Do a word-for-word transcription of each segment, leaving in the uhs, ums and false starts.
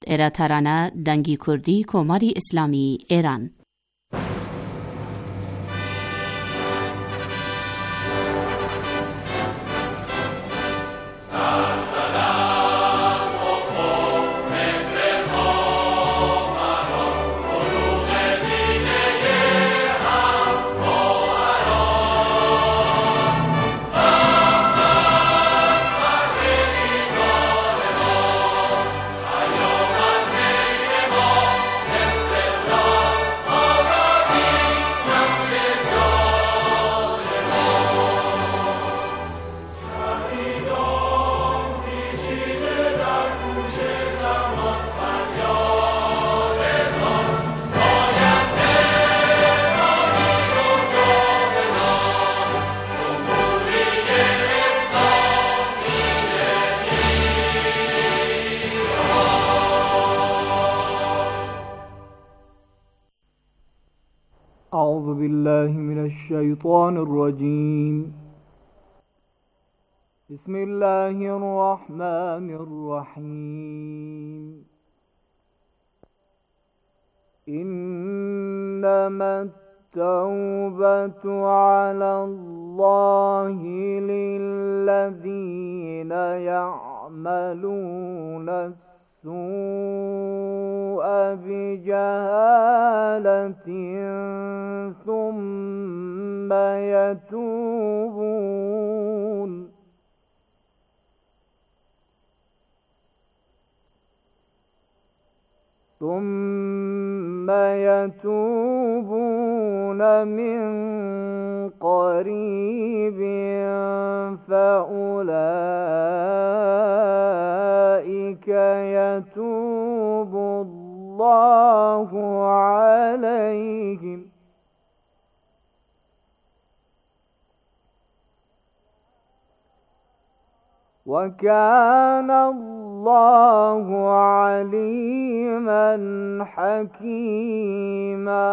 ئێرەتەرانە دەنگی کوردی کۆماری ئیسلامی ئێران. أعوذ بالله من الشيطان الرجيم. بسم الله الرحمن الرحيم. إنما التوبة على الله للذين يعملون السوء بجهالة ثم يتوبون ثم يتوبون من قريب فأولئك يتوب الله عليهم وكان الله عليما حكيما.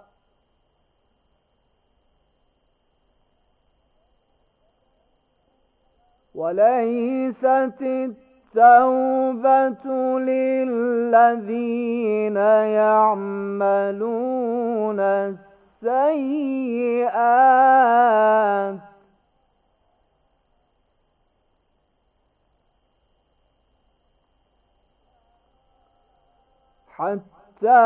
وليست التوبة للذين يعملون السيئات حتى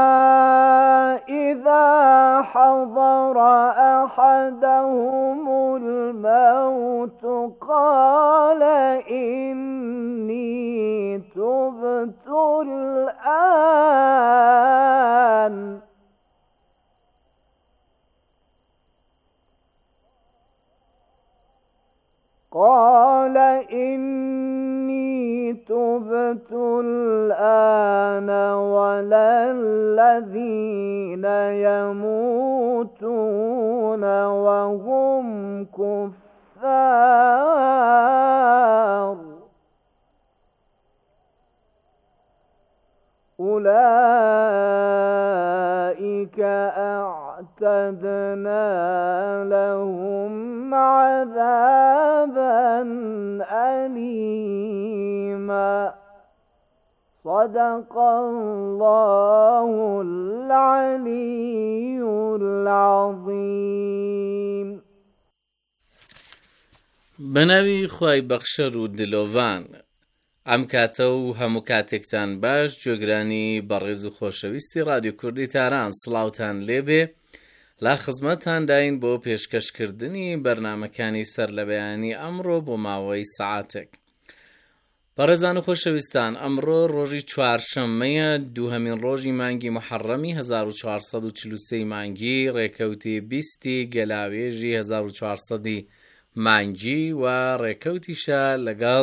إذا حضر أحدهم الموت قال إني تبت الآن قال إني تبت الآن ولا الذين يموتون وهم كفار أولئك أعتدنا لهم عذابا أليما. صدق الله العلي العظيم. بناوی خوای بەخشەر و دلۆڤان ئەم کاتە و هەموو کاتێکتان باش گوێگرانی بەڕێز و خۆشەویستی رادیۆ کوردی تاران سڵاوتان لێبێ. لا خزمەتان داین بۆ پێشکەشکردنی بەرنامەکانی سەر لە بەیانی ئەمڕۆ بۆ ماوەی سەعاتێک. بەڕێزان و خۆشەویستان، ئەمڕۆ ڕۆژی چوارشەممەیە، دووهەمین ڕۆژی مانگی محەڕەمی هەزار و چوارسەد و چل و سێ مانگی، ڕێکەوتی بیستی گەلاوێژی هەزار و چوارسەدی مانگی و ڕێکەوتیشە لەگەڵ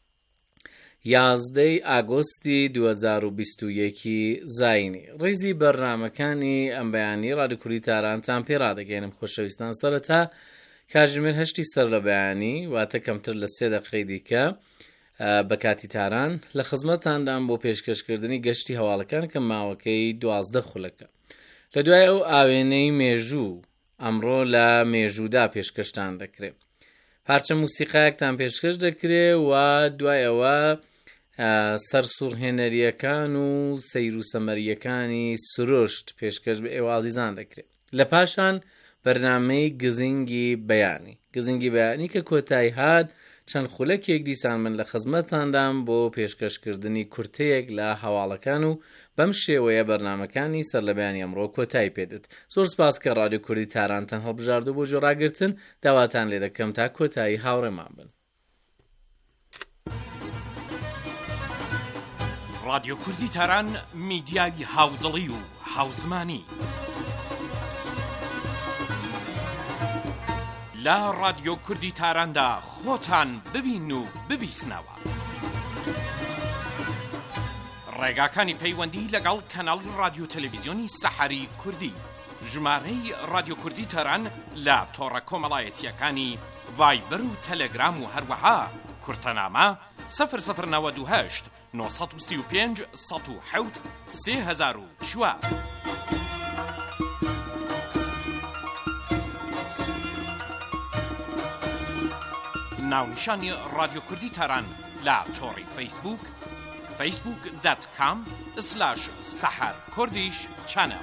یازدەی ئاگۆستی دوو هەزار و بیست و یەکی زاینی. ڕیزی بەرنامەکانی ئەم بەیانی رادیۆ کوردی تارانتان پێڕادەگەێنم خۆشەویستان. سەرەتا کاتژمێر هەشتی سەر لە بەیانی واتە کەمتر لە سێ دەقەی دیکە بە کاتی تاران لە خزمەتاندان بۆ پێشکەشکردنی گەشتی هەواڵەکان کە ماوەکەی دوازدە خولەکە. لە دوای ئەو ئاوێنەی مێژوو ئەمڕۆ لە مێژوودا پێشکەشتان دەکرێت. پارچە موسیقایەکتان پێشکەش دەکرێت و دوایەوە سەرسوڕهێنەریەکان و سەیر و سەمەریەکانی سروشت پێشکەش بە ئێوە ئازیزان دەکرێت. لە پاشان بەرنامەی گزینگی بەیانی گزینگی بەیانی کە کۆتایی هات چەند خولەکێک دیسان من لە خزمەتاندام بۆ پێشکەشکردنی کورتەیەک لە هەواڵەکان و بەم شێوەیە بەرنامەکانی سەر لە بەیانی ئەمڕۆ کۆتایی پێدت. زۆر سپاس کە ڕادیۆ کوردی تارانتان هەڵبژاردوو بۆ جۆڕاگرتن. داواتان لێ دەکەم تا کۆتایی هاوڕێمان بن. ڕادیۆ کوردی تاران میدیای هاودڵی و هاوزمانی لە ڕادیۆ کوردی تاراندا خۆتان ببین و ببیسنەوە. ڕێگاکانی پەیوەندی لەگەڵ کەناڵی ڕادیۆ تەلەڤیزیۆنی سەحەری کوردی، ژمارەی ڕادیۆ کوردی تاران لە تۆڕە کۆمەڵایەتیەکانی ڤایبەر و تەلەگرام و هەروەها کورتەنامە سەفر سەفر نەوەد و هەشت نۆ سەد و سی و پێنج سەد و حەوت سێ هەزار و چوار. ناونیشانی ڕادیۆ کوردی تاران لە تۆڕی فەیسبوک فەیسبوک دات کام سلاش سەحەر کوردیش چەنەڵ.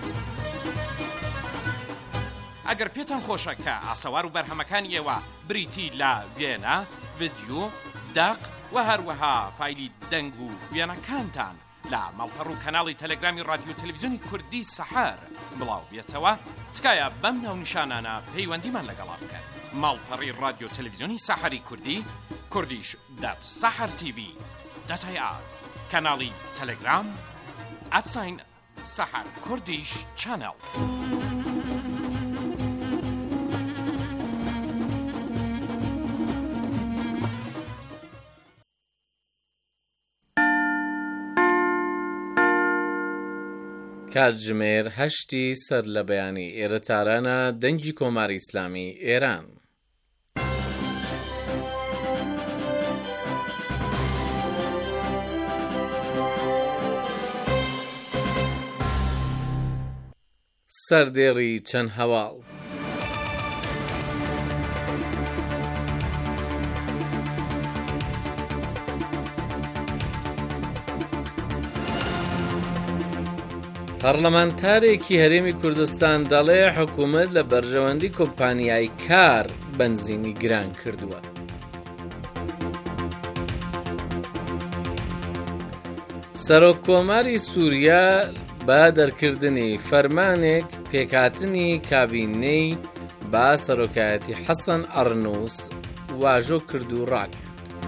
ئەگەر پێتان خۆشە کە ئاسەوار و بەرهەمەکانی ئێوە بریتی لە وێنە، ڤیدیۆ، داق و هەروەها فایلی دەنگ و وێنەکانتان لە ماڵپەڕ و کەناڵی تەلەگرامی ڕادیۆ تەلەڤیزیۆنی کوردی سەحەر بڵاو بێتەوە، تکایە بەم ناونیشانانە پەیوەندیمان لەگەڵا بکەن. ماڵپەڕی ڕادیۆ تەلەڤیزیۆنی سەحەری کوردی، کوردیش دات سەحەر تیڤی دات ئای ئار، کەناڵی تەلەگرام ئەتساین سەحەر کوردیش چەنەڵ. کاتژمێر هەشتی سەر لە بەیانی ئێرە تارانە دەنگی کۆماری ئیسلامی ئێران. سەردێڕی چەند هەواڵ. پەرلەمانتارێکی هەرێمی کوردستان دەڵێ حکوومەت لە بەرژەوەندی کۆمپانیای کار بەنزینی گران کردووە. سەرۆککۆماری سووریا بە دەرکردنی فەرمانێک پێکهاتنی کابینەی با سەرۆکایەتی حەسەن ئەڕنووس واژۆ کرد و ڕاکرد.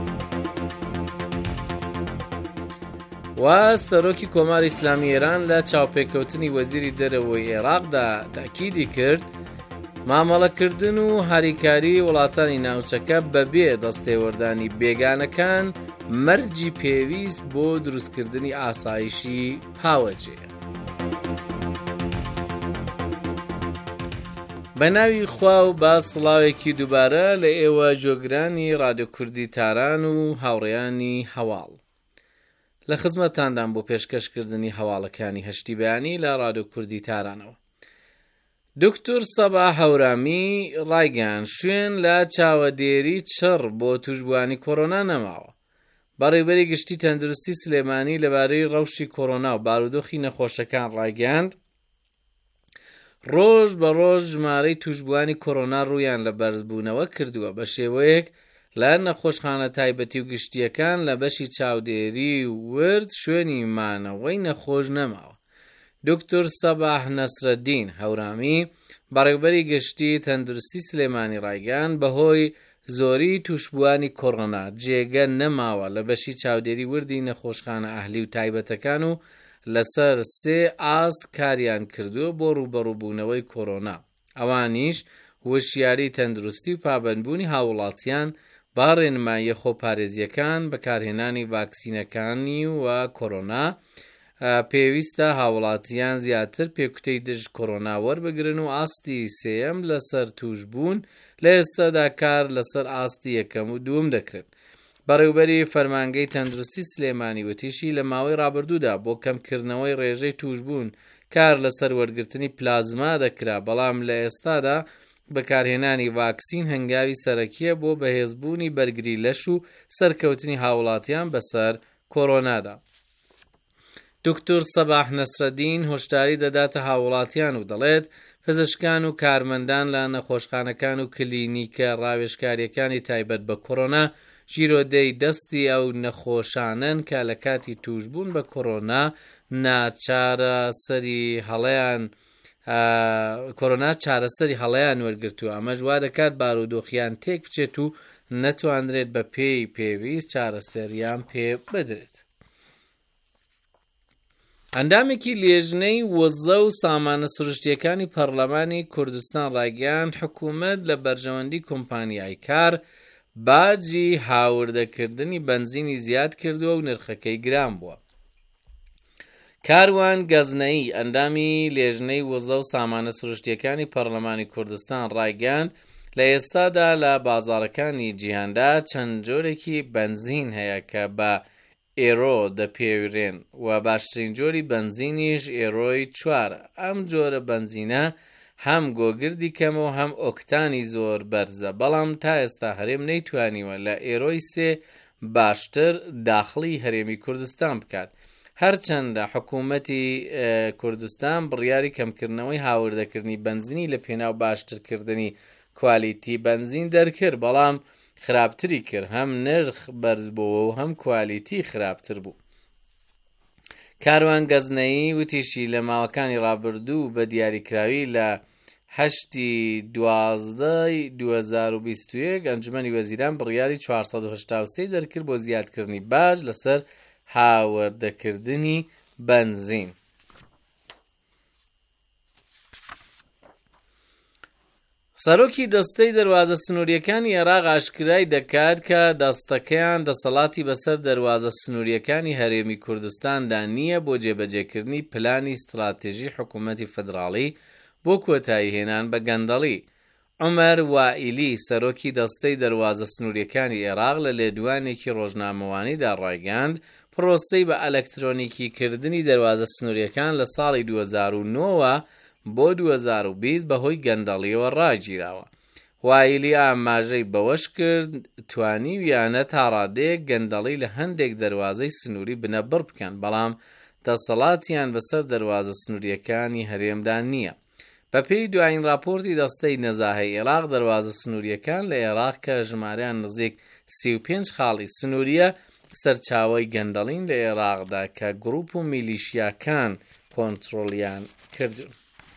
و سەرۆکی کۆماری ئیسلامی ئێران لە چاوپێکەوتنی وەزیری دەرەوەی عێراقدا تاکیدی کرد مامەڵەکردن و هاریکاری وڵاتانی ناوچەکە بەبێ دەستێوەردانی بێگانەکان مەرجی پێویست بۆ دروستکردنی ئاسایشی پاوەجێ. بە ناوی خوا و با سڵاوێکی دووبارە لە ئێوە جۆگرانی ڕادیۆ کوردی تاران و هاوڕێیانی هەواڵ. لە خزمەتاندان بۆ پێشکەشکردنی هەواڵەکانی هەشتی بەیانی لە ڕادیۆ کوردی تارانەوە. دکتۆر سەبا هەورامی ڕایگەیاند شوێن لە چاوەدێری چڕ بۆ توشبوانی کۆڕۆنا نەماوە. بەڕێوەبەری گشتی تەندروستی سلێمانی لەبارەی ڕەوشی کۆڕۆنا و بارودۆخی نەخۆشەکان ڕایگەیاند ڕۆژ بە ڕۆژ ژمارەی توشبوانی کۆڕۆنا ڕوویان لە بەرزبوونەوە کردووە بە شێوەیەک لە نەخۆشخانە تایبەتی و گشتیەکان لە بەشی چاودێری ورد شوێنی مانەوەی نەخۆش نەماوە. دکتۆر سەباح نەسرەدین هەورامی بەڕێوەبەری گشتی تەندروستی سلێمانی ڕایگەیاند بەهۆی زۆری توشبوانی کۆڕۆنا جێگە نەماوە لە بەشی چاودێری وردی نەخۆشخانە ئەهلی و تایبەتەکان و لەسەر سێ ئاست کاریان کردووە بۆ ڕوبەڕووبوونەوەی کۆڕۆنا. ئەوانیش وشیاری تەندروستی و پابەندبوونی هاوڵاتیان با ڕێنماییە خۆپارێزیەکان بەکارهێنانی ڤاکسینەکانی و کۆڕۆنا پێویستە هاوڵاتیان زیاتر پێکوتەی دژ کۆڕۆنا وەربگرن و ئاستی سێەم لەسەر توشبوون لە ئێستادا کار لەسەر ئاستی یەکەم و دووەم دەکرێت. بەڕێوەبەری فەرمانگەی تەندروستی سلێمانی وتیشی لە ماوەی ڕابردوودا بۆ کەمکردنەوەی ڕێژەی توشبوون کار لەسەر وەرگرتنی پلازما دەکرا، بەڵام لە ئێستادا بەکارهێنانی ڤاکسین هەنگاوی سەرەکیە بۆ بەهێزبوونی بەرگری لەش و سەرکەوتنی هاوڵاتیان بەسەر کۆڕۆنادا. دکتۆر سەباح نەسرەدین هۆشداری دەداتە هاوڵاتیان و دەڵێت پزیشکان و کارمەندان لە نەخۆشخانەکان و کلینیکە ڕاوێژکاریەکانی تایبەت بە کۆڕۆنا ژیرۆدەی دەستی ئەو نەخۆشانن کە لە کاتی توشبوون بە کۆڕۆنا ناچارەسەری هەڵەیان کۆڕۆنا چارەسەری هەڵەیان وەرگرتووە. ئەمەش وا دەکات بارودۆخیان تێک بچێت و نەتوانرێت بە پێی پێویست چارەسەریان پێ بدرێت. ئەندامێکی لێژنەی وەزە و سامانە سروشتیەکانی پەرلەمانی کوردستان ڕایگەیاند حکوومەت لە بەرژەوەندی کۆمپانیای کار باجی هاوردەکردنی بەنزینی زیاد کردووە و نرخەکەی گران بووە. کاروان گەزنەیی ئەندامی لێژنەی وەزە و سامانە سروشتیەکانی پەرلەمانی کوردستان ڕایگەیاند لە ئێستادا لە بازاڕەکانی جیهاندا چەند جۆرێکی بەنزین هەیە کە بە ئێرۆ دەپێوێرێن و باشترین جۆری بەنزینیش ئێرۆی چوارە. ئەم جۆرە بەنزینە هەم گۆگردی کەمە و هەم ئۆکتانی زۆر بەرزە، بەڵام تا ئێستا هەرێم نەیتوانیوە لە ئێرۆی سێ باشتر داخڵی هەرێمی کوردستان بکات. هەرچەندە حکوومەتی کوردستان بڕیاری کەمکردنەوەی هاوردەکردنی بەنزینی لە پێناو باشترکردنی کوالیتی بەنزین دەرکرد، بەڵام خراپتری کرد، هەم نرخ بەرز بووە و هەم کوالیتی خراپتر بوو. کاروان گەزنەیی وتیشی لە ماوەکانی ڕابردوو بە دیاریکراوی لە هەشتی دوازدەی دوو هەزار و بیست و یەک ئەنجومەنی وەزیران بڕیاری چوارسەد و هەشتا و سێ دەرکرد بۆ زیادکردنی باج لەسەر هاوردەکردنی بەنزین. سەرۆکی دەستەی دەروازە سنووریەکانی عێراق ئاشکرای دەکات کە دەستەکەیان دەسەڵاتی بەسەر دەروازە سنووریەکانی هەرێمی کوردستاندا نییە بۆ جێبەجێکردنی پلانی استراتێژی حکوومەتی فەدراڵی بۆ کۆتایی هێنان بە گەندەڵی. عومەر وائیلی سەرۆکی دەستەی دەروازە سنووریەکانی عێراق لە لێدوانێکی ڕۆژنامەوانیدا ڕایگەاند پرۆسەی بە ئەلەکترۆنیکی کردنی دەروازە سنووریەکان لە ساڵی دوو هەزار و نۆ بۆ دوو هەزار و بیست بەهۆی گەندەڵیەوە ڕاگیراوە. وایلی ئاماژەی بەوەش کرد توانی ویانە تا ڕادەیەک گەندەڵی لە هەندێک دەروازەی سنووری بنەبڕ بکەن، بەڵام دەسەڵاتیان بەسەر دەروازە سنووریەکانی هەرێمدا نییە. بە پێی دوایین راپۆرتی دەستەی نەزاهەی عێراق دەروازە سنووریەکان لە عێراق کە ژمارەیان نزیک سی و پێنج خاڵی سنووریە سەرچاوەی گەندەڵین لە عێراقدا کە گروپ و میلیشیاکان کۆنتڕۆڵیان کردن.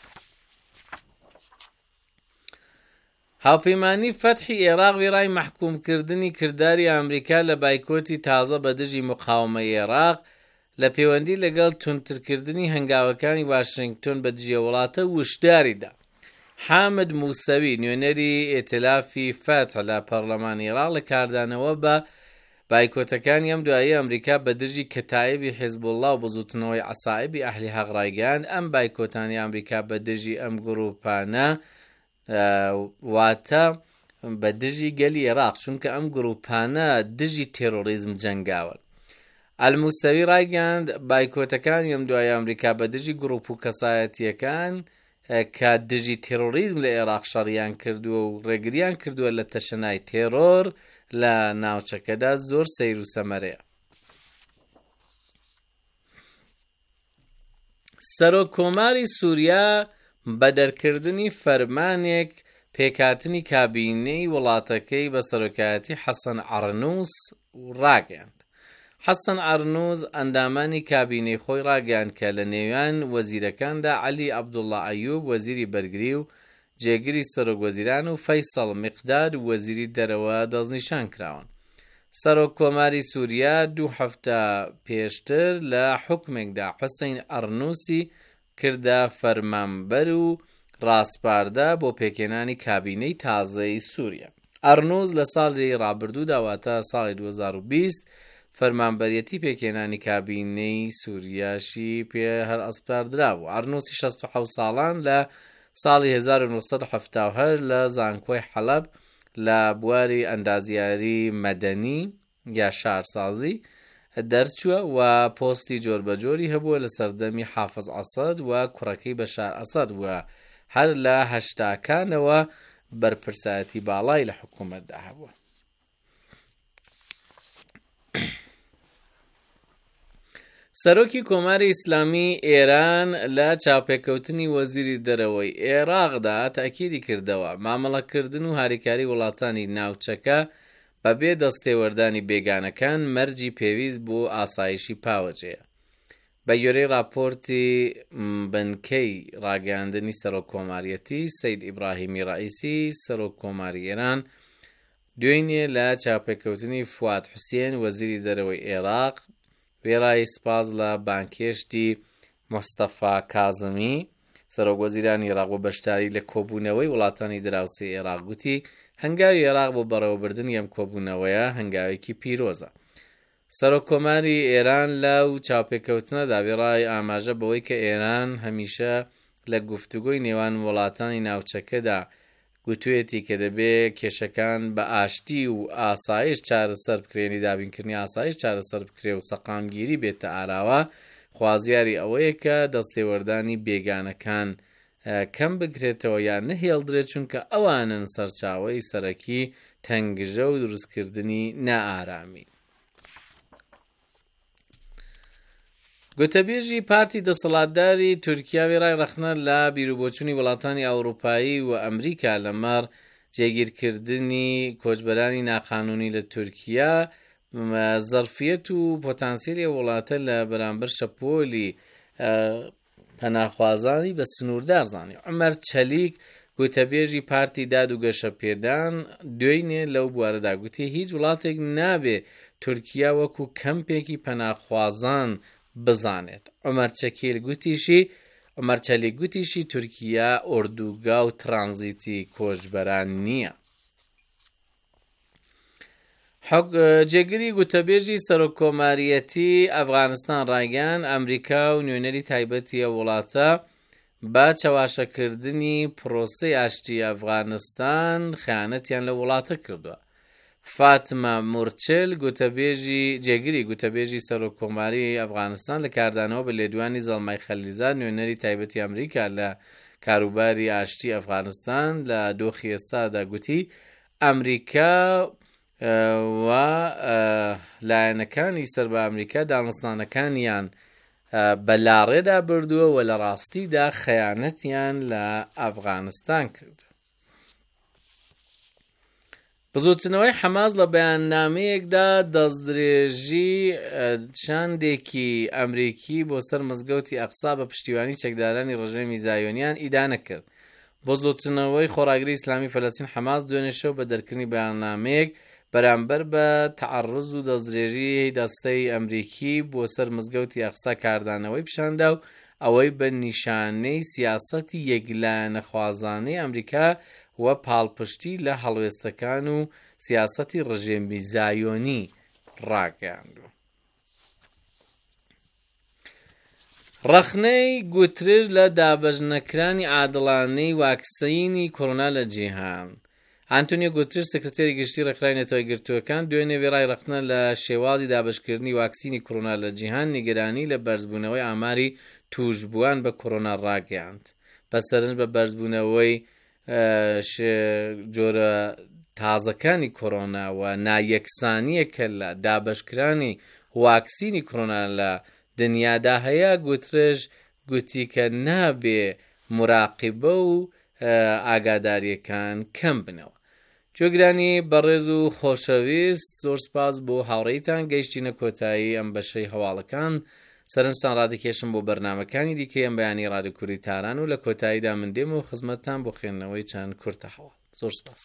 هاوپەیمانی فەتحی عێراق وێڕای مەحکومکردنی کردداری ئەمریکا لە بایکۆتی تازە بە دژی مقاومەی عێراق لە پەیوەندی لەگەڵ تونترکردنی هەنگاوەکانی واشنگتۆن بە دژیە وڵاتە وشداریدا. حامد موسەوی نوێنەری ئێتلافی فەتح لە پەرلەمانی عێراق لە کاردانەوە بە بایکۆتەکانی ئەم دوایی ئەمریکا بە دژی کەتایبی حیزبوڵڵا و بزوتنەوەی عەسایبی ئەهلی حەق ڕایگەیاند ئەم بایکۆتانی ئەمریکا بە دژی ئەم گروپانە واتە بە دژی گەلی عێراق، چونکە ئەم گروپانە دژی تێرۆریزم جەنگاون. ئەلموسەوی ڕایگەاند بایکۆتەکانی ئەم دوای ئەمریکا بە دژی گروپ و کەسایەتیەکان کە دژی تێرۆریزم لە عێراق شەڕیان کردووە و ڕێگریان کردووە لە تەشەنای تێرۆر لە ناوچەکەدا زۆر سەیر و سەمەرەیە. سەرۆک کۆماری سووریا بە دەرکردنی فەرمانێک پێکهاتنی کابینەی وڵاتەکەی بە سەرۆکایەتی حەسەن عەرنووس ڕاگەیاند. حەسەن عەرنووس ئەندامانی کابینەی خۆی ڕاگەیاند کە لە نێوان وەزیرەکاندا عەلی عەبدوڵڵا ئەیوب وەزیری بەرگری و جێگیری سەرۆک وەزیران و فەیسەڵ میقداد وەزیری دەرەوە دەستنیشان کراون. سەرۆک کۆماری سووریا دوو هەفتە پێشتر لە حوکمێکدا حوسەین عەرنووسی کردە فەرمانبەر و ڕاستپاردا بۆ پێکێنانی کابینەی تازەی سووریا. عەرنووس لە ساڵی ڕابردوو داواتە ساڵی دوو هەزار و بیست فەرمانبەریەتی پێکێنانی کابینەی سووریاشی پێ هەر ئەسپاردراوە. عەرنووسی شەست و حەوت ساڵان لە ساڵی هەزار و نۆ سەد و هەفتا و هەشت لە زانکۆی حەلەب لە بواری ئەندازیاری مەدەنی یا شارسازی دەرچووە و پۆستی جۆربەجۆری هەبووە لە سەردەمی حافز ئەسەد و کوڕەکەی بەشار ئەسەد و هەر لە هەشتاکانەوە بەرپرسایەتی باڵای لە حکوومەتدا هەبووە. سەرۆکی کۆماری ئیسلامی ئێران لە چاوپێکەوتنی وەزیری دەرەوەی عێراقدا تاکیدی کردەوە مامەڵەکردن و هاریکاری وڵاتانی ناوچەکە بەبێ دەستێوەردانی بێگانەکان مەرجی پێویست بۆ ئاسایشی پاوەجەیە. بە گوێرەی راپۆرتی بنکەی ڕاگەیاندنی سەرۆک کۆماریەتی سەید ئیبراهیمی ڕائیسی سەرۆک کۆماری ئێران دوێنێ لە چاوپێکەوتنی فواد حوسێن وەزیری دەرەوەی عێراق وێڕای سپاس لە بانکێشتی مۆستەفا کازمی سەرۆک وەزیرانی عێراق بۆ بەشداری لە کۆبوونەوەی وڵاتانی دراوسێی عێراق گوتی هەنگاوی عێراق بۆ بەڕێوەبردن ئەم کۆبوونەوەیە هەنگاوێکی پیرۆزە. سەرۆک کۆماری ئێران لەو چاوپێکەوتنەدا وێڕای ئاماژە بەوەی کە ئێران هەمیشە لە گوفتوگۆی نێوان وڵاتانی ناوچەکەدا گوتوێتی کە دەبێ کێشەکان بە ئاشتی و ئاسایش چارەسەر بکرێنی دابینکردنی ئاسایش چارەسەر بکرێ و سەقامگیری بێتە ئاراوە خوازیاری ئەوەیە کە دەستێوەردانی بێگانەکان کەم بگرێتەوە یان نەهێڵدرێت چونکە ئەوانن سەرچاوەی سەرەکی تەنگژە و دروستکردنی نائارامی. گوتەبێژی پارتی دەسەڵاتداری تورکیا وێڕای ڕەخنە لە بیرروبۆچوونی وڵاتانی ئەوروپایی و ئەمریکا لەمەڕ جێگیرکردنی کۆچبەرانی ناقانونی لە تورکیا زەرفیەت و پۆتانسیلی وڵاتە لە بەرامبەر شەپۆلی پەناخوازانی بە سنووردار زانی. عومەر چەلیک گوتەبێژی پارتی داد و گەشەپێدان دوێنێ لەو بوارەدا گوتی هیچ وڵاتێک نابێ تورکیا وەکو کەمپێکی پەناخوازان بزانێت. عومەر چەکیل گوتیشی عومەر چەلیک گوتیشی تورکیا ئۆردوگا و ترانزیتی کۆچبەران نییە. جێگیری گوتەبێژی سەرۆک کۆماریەتی ئەفغانستان ڕایگەیاند ئەمریکا و نوێنەری تایبەتیە وڵاتە با چاواشەکردنی پرۆسەی ئاشتی ئەفغانستان خیانەتیان لە وڵاتە کردووە. فاتمە مورچل گوتەبێژی جێگیری گوتەبێژی سەرۆک کۆماری ئەفغانستان لە کاردانەوە بە لێدوانی زەڵمای خەلیزاد نوێنەری تایبەتی ئەمریکا لە کاروباری ئاشتی ئەفغانستان لە دۆخی ئێستادا گوتی ئەمریکا و لایەنەکانی سەر بە ئەمریکا دامەستانەکانیان بەلاڕێدا بردووە و لە ڕاستیدا خەیانەتیان لە ئەفغانستان کرد. بزوتنەوەی حەماس لە بەیاننامەیەکدا دەستدرێژی چەندێکی ئەمریکی بۆ سەر مزگەوتی ئەقسا بە پشتیوانی چەکدارانی ڕژێمی زایۆنیان ئیدانە کرد. بزوتنەوەی خۆراگری ئیسلامی فەلەستین حەماس دوێنێ شەو بە دەرکردنی بەیاننامەیەک بەرامبەر بە تەعەڕوز و دەستدرێژی دەستەی ئەمریکی بۆ سەر مزگەوتی ئەقسا کاردانەوەی پیشاندا و ئەوەی بە نیشانەی سیاسەتی یەکلایەنەخوازانەی ئەمریکا و پاڵپشتی لە هەڵوێستەکان و سیاسەتی ڕژێمی زایۆنی ڕاگەیاندووە. ڕەخنەی گوترێژ لە دابەژنەکرانی عادڵانەی واکسینی کۆڕۆنا لە جیهان. ئانتۆنیۆ گوترێژ سکرتێری گشتی ڕێکخراوی نەتەوەی گرتووەکان دوێنێ وێڕای ڕەخنە لە شێوازی دابەشکردنی واکسینی کۆڕۆنا لە جیهان نیگەرانی لە بەرزبوونەوەی ئاماری توشبووان بە کۆڕۆنا ڕاگەیاند. بەسەرنج بە بەرزبوونەوەی جۆرە تازەکانی کۆڕۆنا و نایەکسانیەکە لە دابەشکرانی واکسینی کۆڕۆنا لە دنیادا هەیە گوترێژ گوتی کە نابێ مراقبە و ئاگاداریەکان کەم بنەوە. جۆگرانی بەڕێز و خۆشەویست زۆر سپاس بۆ هاوڕێیتان گەیشتینە کۆتایی ئەم بەشەی هەواڵەکان. سەرنجتان ڕادەکێشم بۆ بەرنامەکانی دیکەی ئەم بەیانی ڕادیۆ کوردی تاران و لە کۆتاییدا من دێم و خزمەتتان بۆ خوێندنەوەی چەند کورتە هەواڵ. زۆر سپاس.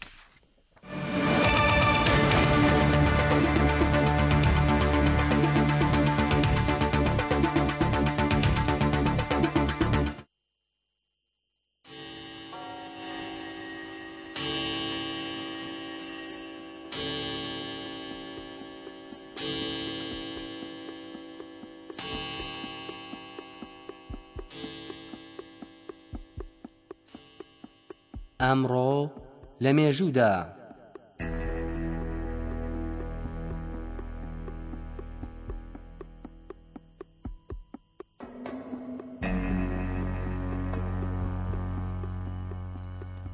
ئەمڕۆ لە مێژوودا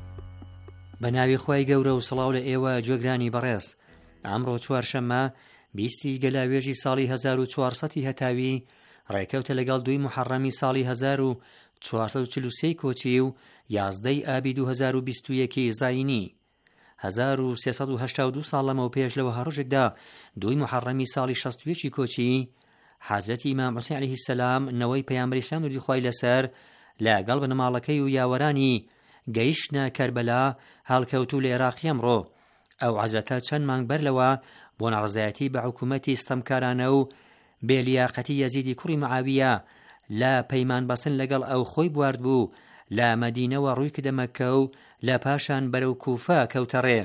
بە ناوی خۆی گەورە و سڵاو لە ئێوە جۆگرانی بەڕێز. ئەمڕۆ چوارشەممە بیستی گەلاوێژی ساڵی هەزار و چوارسەدی هەتاوی ڕێکەوتە لەگەڵ دوی محەڕەمی ساڵی هەزار و چوارسەد و چل و سێ کۆچی و یازدەی ئابی دوو هەزار و بیست و یەکی زاینی. هەزار و سێسەد و هەشتا و دوو ساڵ لەمەوە پێش لەوە هەڕۆژێکدا دوی محەڕەمی ساڵی شەست و یەکی کۆچی حەزرەتی ئیمام حوسێن عەلەیهی سەلام نەوەی پەیامبەری ئیسلام نوری خوای لەسەر لەگەڵ بنەماڵەکەی و یاوەرانی گەیشتنە کەربەلا هەڵکەوتوو لە عێراقی ئەمڕۆ. ئەو حەزرەتە چەند مانگ بەرلەوە بۆ نەڕزایەتی بە حکوومەتی ستەمکارانە و بێلیاقەتی یەزیدی کوڕی مەعاویە لە پەیمان بەسن لەگەڵ ئەو خۆی بوارد بوو لە مەدینەوە ڕووی کردە مەککە و لە پاشان بەرەو کوفە کەوتە ڕێ.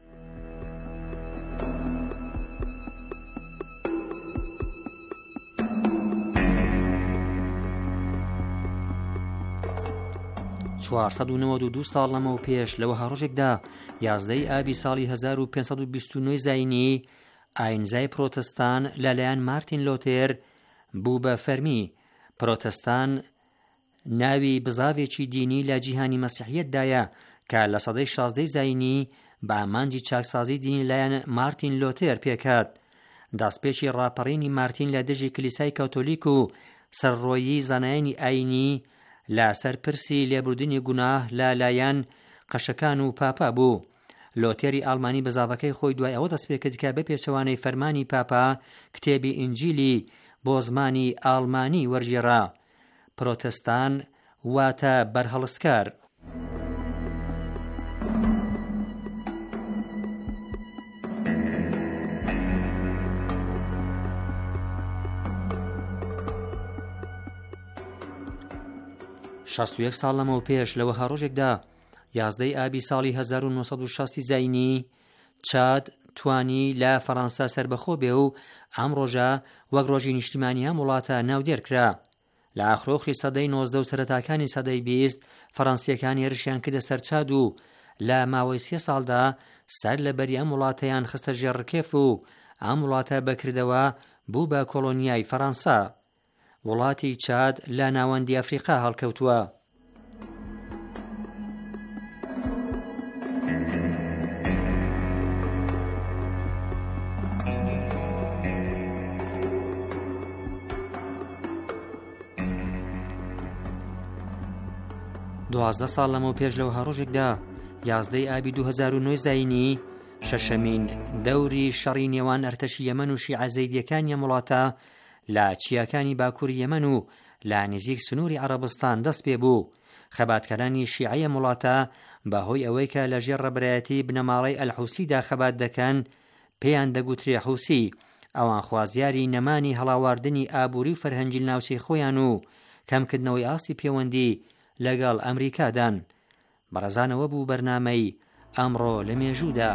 چوارسەد و نەوەد و دوو ساڵ لەمەوە پێش لەوە هەڕۆژێکدا یازدەی ئابی ساڵی هەزار و پێنج سەد و بیست و نۆ زاینی ئاینزای پرۆتەستان لەلایەن مارتین لۆتێر بوو بە فەرمی. پرۆتەستان ناوی بزاوێکی دینی لە جیهانی مەسیحیەتدایە کە لە سەدەی شازدەی زاینی بە ئامانجی چاکسازی دینی لایەن مارتین لۆتێر پێکات. دەستپێکی ڕاپەڕینی مارتین لە دژی کلیسای کاتۆلیک و سەرڕۆیی زانایانی ئاینی لە سەرپرسی لێبوردنی گوناه لە لایەن قەشەکان و پاپا بوو. لۆتێری ئاڵمانی بەزاوەکەی خۆی دوای ئەوە دەست پێ کرد کە بە پێچەوانەی فەرمانی پاپا کتێبی ئینجیلی بۆ زمانی ئاڵمانی وەرگێڕا. پرۆتەستان واتە بەرهەڵسکار. شەست و یەک ساڵ لەمەوە پێش لەوە هەڕۆژێکدا یازدەی ئابی ساڵی هەزار و نۆسەد و شەستی زاینی چاد توانی لە فەڕەنسا سربەخۆ بێ و ئەم ڕۆژە وەک ڕۆژی نیشتیمانی هەم وڵاتە ناودێرکرا. لە ئاخرۆخری سەدەی نۆزدە و سەرەتاکانی سەدەی بیست فەڕەنسیەکان هێرشیان کردە سەر چاد و لە ماوەی سێ ساڵدا سەر لە بەری ئەم وڵاتەیان خستە ژێڕکێف و ئەم وڵاتە بەکردەوە بوو بە کۆلۆنیای فەڕەنسا. وڵاتی چاد لە ناوەندی ئەفریقا هەڵکەوتووە. دوازدە ساڵ لەمەوە پێش لەوە هەڕۆژێکدا یازدەی ئابی دوو هەزار و نۆ زاینی شەشەمین دەوری شەڕی نێوان ئەرتەشی یەمەن و شیعە زەیدیەکانی ئەم وڵاتە لە چیاکانی باکووری یەمەن و لە نزیک سنووری عەرەبستان دەست پێ بوو. خەباتکارانی شیعەی ئەم وڵاتە بەهۆی ئەوەی کە لەژێر ڕێبەرایەتی بنەماڵەی ئەلحوسیدا خەبات دەکەن پێیان دەگوترێ حوسی. ئەوان خوازیاری نەمانی هەڵاواردنی ئابووری و فەرهەنگی ناوچەی خۆیان و کەمکردنەوەی ئاستی پەیوەندی لەگەڵ ئەمریکادان. بەڕێزانەوە بوو بەرنامەی ئەمڕۆ لە مێژوودا.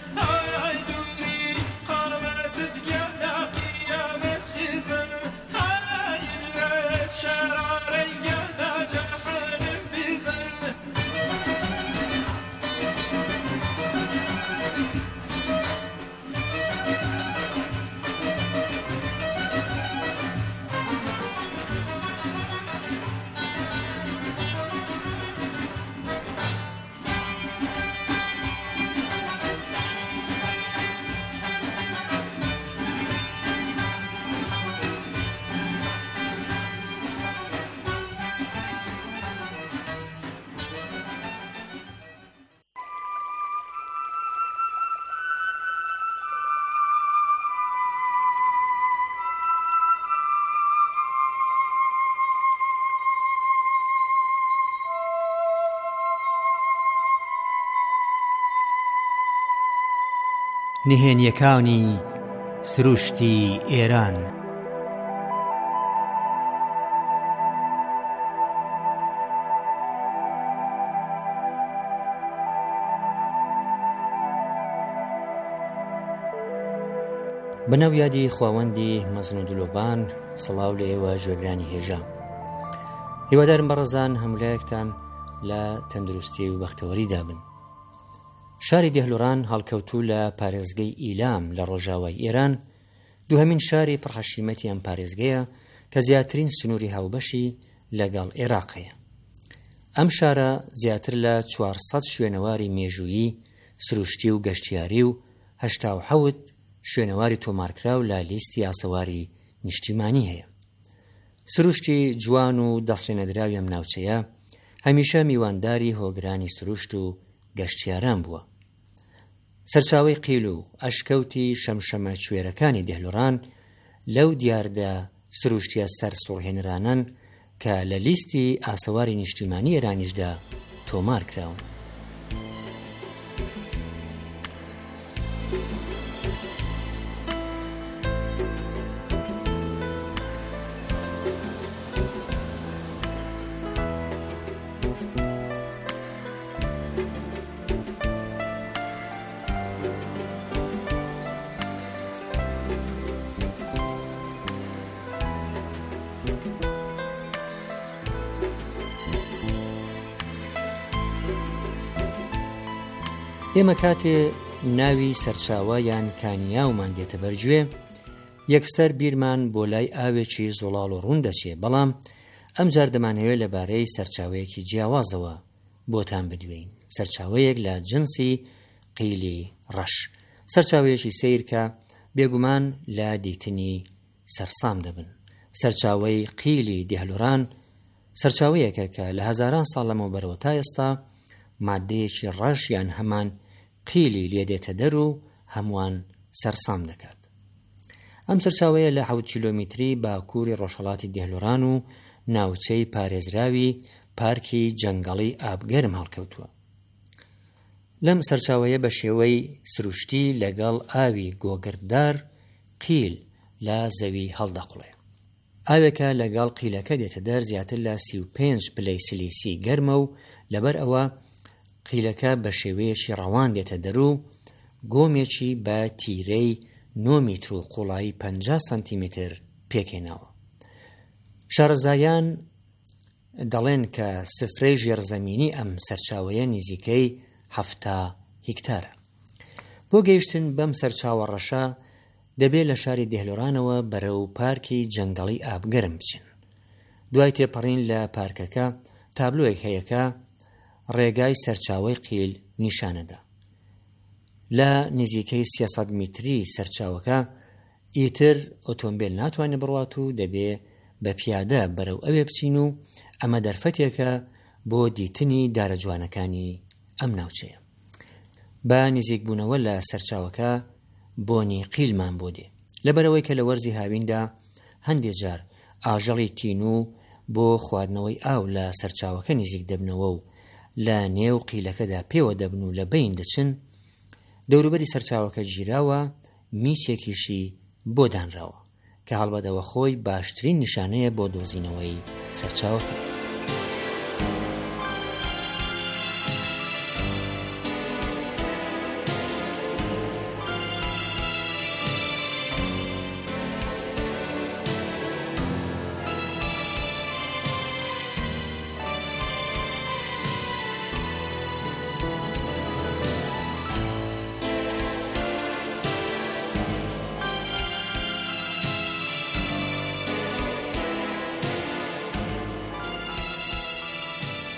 Hi نهێنیەکانی سروشتی ئێران. بەناو یادی خواوەندی مەزن و دلۆڤان، سڵاو لە ئێوە ژێگرانی هێژە. هیوادارم بەڕێزان هەمولایەکتان لە تەندروستی و بەختەوەریدا بن. شاری دێهلۆران هەڵکەوتوو لە پارێزگەی ئیلام لە ڕۆژاوای ئێران، دووهەمین شاری پڕحەشیمەتی ئەم پارێزگەیە کە زیاترین سنووری هاوبەشی لەگەڵ عێراقەیە. ئەم شارە زیاتر لە چوارسەد شوێنەواری مێژوویی، سروشتی و گەشتیاری و هەشتا و حەوت شوێنەواری تۆمارکراو لە لیستی ئاسەواری نیشتیمانی هەیە. سروشتی جوان و دەستێنەدراوی ئەم ناوچەیە هەمیشە میوانداری هۆگرانی سروشت و گەشتیاران بووە. سەرچاوەی قیل و ئەشکەوتی شەمشەمە کوێرەکانی دێهلۆران لەو دیاردا سروشتیە سەر سوڕهێنرانن کە لە لیستی ئاسەواری نیشتیمانی ئێرانیشدا تۆمار کراون. ئێمە کاتێ ناوی سەرچاوە یان کانیاومان دێتە بەرگوێ، یەکسەر بیرمان بۆ لای ئاوێکی زۆڵاڵ و ڕوون دەچێ، بەڵام ئەم جار دەمانەوێت لەبارەی سەرچاوەیەکی جیاوازەوە بۆتان بدوێین. سەرچاوەیەک لە جنسی قیلی ڕەش، سەرچاوەیەکی سیر کە بێگومان لە دیتنی سەرسام دەبن. سەرچاوەی قیلی دێهلۆران سەرچاوەیەکە کە لە هەزاران ساڵ لەمەوبەرەوە بەرەوە تا ئێستا مادەیەکی ڕەش یان هەمان قیلی لێدێتە دەر و هەمووان سەرسام دەکات. ئەم سەرچاوەیە لە حەوت کیلۆمتری باکووری ڕۆژهەڵاتی دێهلۆران و ناوچەی پارێزراوی پارکی جەنگەڵی ئابگەرم هەڵکەوتووە. لەم سەرچاوەیە بە شێوەی سروشتی لەگەڵ ئاوی گۆگرددار قیل لە زەوی هەڵدەقوڵێ. ئاوێکە لەگەڵ قیلەکە دێتە دەر زیاتر لە سی و پێنج پلەی سلیسی گەرمە و لەبەر ئەوە قیلەکە بە شێوەیەکی ڕەوان دێتە دەر و گۆمێکی بە تیرەی نۆ میتر و قوڵایی پەنجا سانتیمتر پێکێناوە. شارەزایان دەڵێن کە سفرەی ژێرزەمینی ئەم سەرچاوەیە نزیکەی هەفتا هیکتارە. بۆ گەیشتن بەم سەرچاوە ڕەشە دەبێت لە شاری دێهلۆرانەوە بەرەو پارکی جەنگەڵی ئابگەرم بچن. دوای تێپەڕین لە پارکەکە تابلۆیەک هەیەکە ڕێگای سەرچاوەی قیل نیشانەدا. لە نزیکەی سێسەد میتری سەرچاوەکە ئیتر ئۆتۆمبیل ناتوانێت بڕوات و دەبێ بە پیادە بەرەو ئەوێ بچین و ئەمە دەرفەتێکە بۆ دیتنی دارە جوانەکانی ئەم ناوچەیە. بە نزیک بوونەوە لە سەرچاوەکە بۆنی قیلمان بۆ دێ، لەبەرەوەی کە لە وەرزی هاویندا هەندێک جار ئاژەڵی تین و بۆ خواردنەوەی ئاو لە سەرچاوەکە نزیک دەبنەوە و لە نێو قیلەکەدا پێوە دەبن و لە بین دەچن. دەوروبەری سەرچاوەکە گیراوە میچێکیشی بۆ دانراوە کە هەڵبەتەوە خۆی باشترین نیشانەیە بۆ دۆزینەوەی سەرچاوەکە.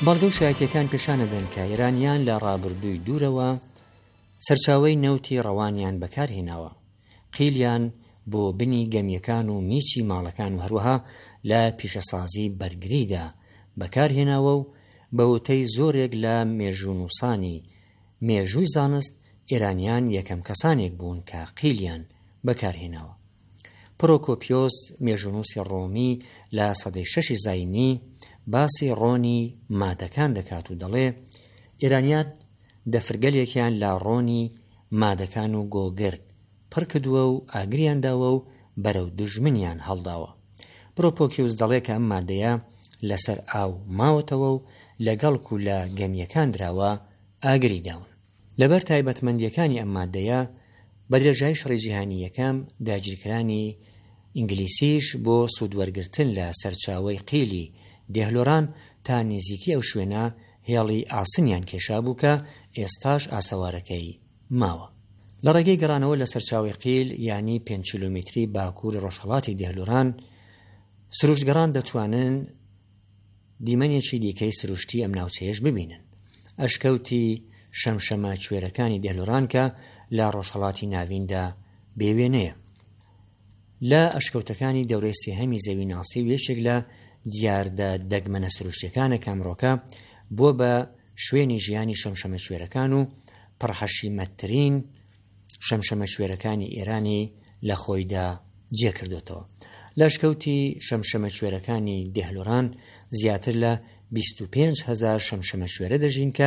بەڵگە و شایەتیەکان پیشانەدەن کە ئێرانیان لە ڕابردووی دوورەوە سەرچاوەی نەوتی ڕەوانیان بەکارهێناوە. قیلیان بۆ بنی گەمیەکان و میچی ماڵەکان و هەروەها لە پیشەسازی بەرگریدا بەکارهێناوە و بەوتەی زۆرێک لە مێژوونووسانی مێژووی زانست ئێرانیان یەکەم کەسانێک بوون کە قیلیان بەکارهێناوە. پرۆکۆپیۆس مێژوونووسی ڕۆمی لە سەدەی شەشی زاینی باسی ڕۆنی مادەکان دەکات و دەڵێ ئێرانیان دەفرگەلێکیان لە ڕۆنی مادەکان و گۆگرد پڕ کردووە و ئاگریانداوە و بەرەو دوژمنیان هەڵداوە. پرۆپۆکیوس دەڵێ کە ئەم مادەیە لەسەر ئاو ماوەتەوە و لەگەڵک و لە گەمیەکان دراوە ئاگری داون. لەبەر تایبەتمەندیەکانی ئەم مادەیە بە درێژای شەڕی جیهانی یەکەم داگیرکرانی ئینگلیسیش بۆ سوودوەرگرتن لە سەرچاوەی قیلی دێهلۆران تا نزیکی ئەو شوێنە هێڵی ئاسنیان کێشا بوو کە ئێستاش ئاسەوارەکەی ماوە. لە ڕێگەی گەڕانەوە لە سەرچاوی قیل یانی پێنج کیلۆمتری باکوور ڕۆژهەڵاتی دێهلۆران سروشتگەڕان دەتوانن دیمەنێکی دیکەی سروشتی ئەم ناوچەیەش ببینن. ئەشکەوتی شەمشەمە کوێرەکانی دێهلۆران کە لە ڕۆژهەڵاتی ناویندا بێوێنەیە. لە ئەشکەوتەکانی دەورەی سێهەمی زەوی ناسی و یەکێک لە دیاردە دەگمەنە سروشتەکانە کامڕۆکە بۆ بە شوێنی ژیانی شەمشەمە کوێرەکان و پڕحەشیمەتترین شەمشەمە کوێرەکانی ئێرانی لە خۆیدا جێکردوتەوە. لە ئەشکەوتی شەمشەمە کوێرەکانی دێهلۆران زیاتر لە بیست و پێنج هەزار شەمشەمە کوێرە دەژین کە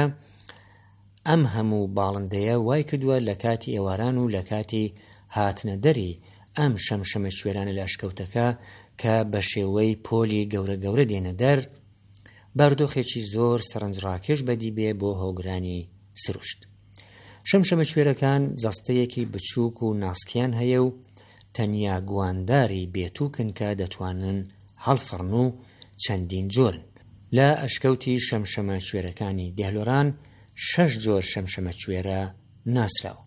ئەم هەموو باڵندەیە وای کردووە لە کاتی ئێواران و لە کاتی هاتنە دەری ئەم شەمشەمە کوێرانە لە ئەشکەوتەکە کە بە شێوەی پۆلی گەورە گەورە دێنە دەر بەردۆخێکی زۆر سەرنجڕاکێش بەدی بێ بۆ هۆگرانی سروشت. شەمشەمە کوێرەکان جەستەیەکی بچووک و ناسکیان هەیە و تەنیا گوانداری بێتووکن کە دەتوانن هەڵفڕن و چەندین جۆرن. لە ئەشکەوتی شەمشەمە کوێرەکانی دێهلۆران شەش جۆر شەمشەمە کوێرە ناسراوە.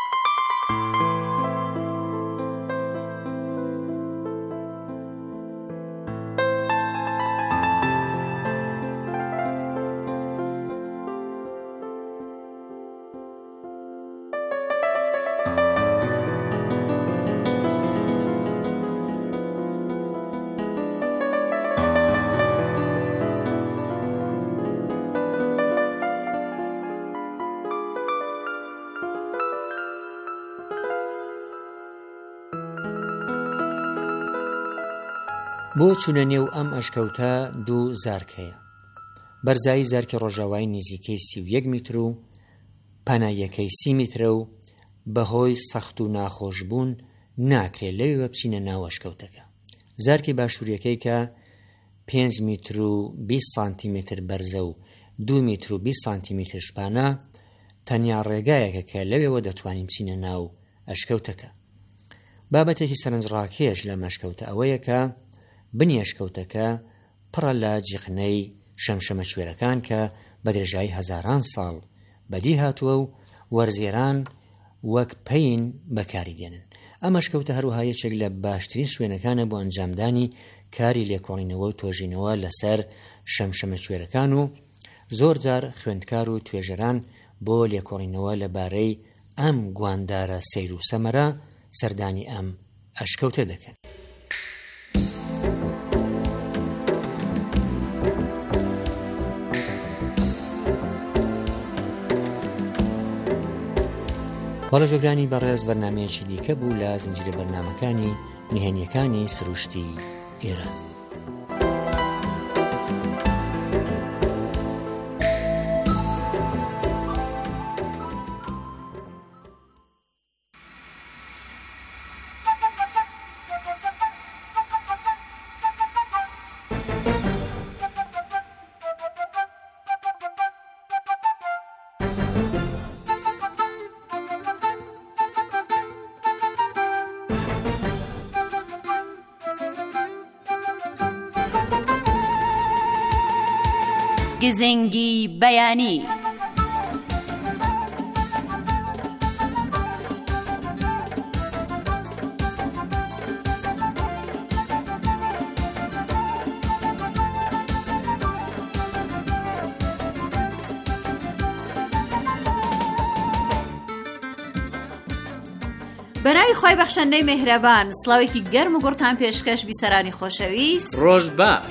بۆ چوونە نێو ئەم ئەشکەوتە دوو زارک هەیە. بەرزایی زارکی ڕۆژاوایی نزیکەی سی و یەک میتر و پەنایەکەی سی میترە و بەهۆی سەخت و ناخۆشبوون ناکرێت لەوێوە بچینە ناو ئەشکەوتەکە. زارکی باشووریەکەی کە پێنج میتر و بیست سانتیمتر بەرزە و دو میتر و بیست سانتیمتر شپانە تەنیا ڕێگایەکە کە لەوێوە دەتوانین بچینە ناو ئەشکەوتەکە. بابەتێکی سەرنجڕاکێش لە مەشکەوتە ئەوەیە کە بنی ئەشکەوتەکە پڕە لە جیقنەی شەمشەمە کوێرەکان کە بە درێژایی هەزاران ساڵ بەدی هاتووە و وەرزێران وەک پەین بەکاری دێنن. ئەم ئەشکەوتە هەروەها یەکێک لە باشترین شوێنەکانە بۆ ئەنجامدانی کاری لێکۆڵینەوە و تۆژینەوە لەسەر شەمشەمە کوێرەکان و زۆر جار خوێندکار و توێژەران بۆ لێکۆڵینەوە لەبارەی ئەم گواندارە سەیر و سەمەرە سەردانی ئەم ئەشکەوتە دەکەن. باڵە جۆگرانی بەڕێز بەرنامەیەکی دیکە بوو لە زنجیرە بەرنامەکانی نهێنیەکانی سروشتی ئێران. گزنگی بەیانی. بەناوی خۆی بەخشەندەی مێهرەبان سڵاوێکی گەرم و گوڕتان پێشکەش بیسەرانی خۆشەویست ڕۆژ باش.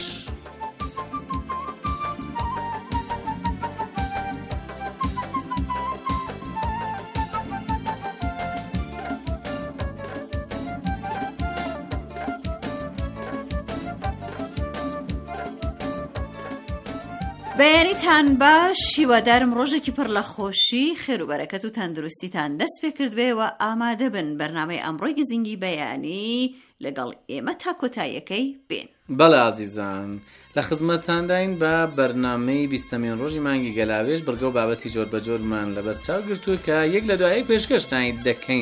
بەیانیتان باش هیوادارم ڕۆژێکی پڕ لە خۆشی خێر و بەرەکەت و تەندروستیتان دەست پێ کردبێەوە ئامادە بن بەرنامەی ئەمڕۆی گزینگی بەیانی لەگەڵ ئێمە تا کۆتاییەکەی بێن. بەڵێ عزیزان لە خزمەتانداین بە بەرنامەی بیستەمین ڕۆژی مانگی گەلاوێژ بڕگە و بابەتی جۆر بە جۆرمان لەبەر چاو گرتووە کە یەک لە دوایەک پێشکەشتانی دەکەین.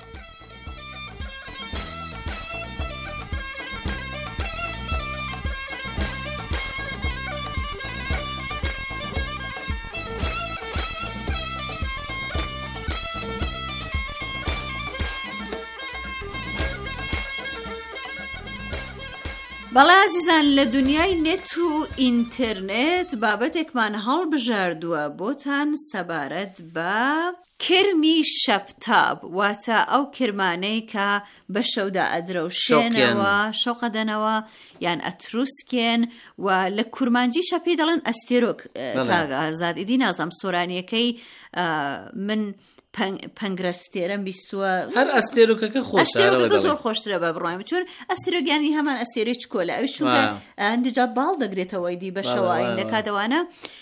بەڵێ عزیزان لە دنیای نێت و ئینتەرنێت بابەتێکمان هەڵبژاردووە بۆتان سەبارەت بە کرمی شەپتاب، واتە ئەو کرمانەی کە بە شەودا ئەدرە و شێنەوە شەوقە دەنەوە یان ئەتروسکێن و لە کورمانجی شەپی دەڵێن ئەستێرۆک. کاگازاد ئیدی نازام سۆرانیەکەی من پەنگرەستێرەم بیستووە هەر ئەستێرۆکەکە خۆشترە زۆر خۆشترە بە بڕۆیم چون ئەستێرۆگیانی هەمان ئەستێرەی چکۆلە ئەوی چونکە هەندێجا باڵ دەگرێتەوەی دی بە شەوایی نەکاتەوانە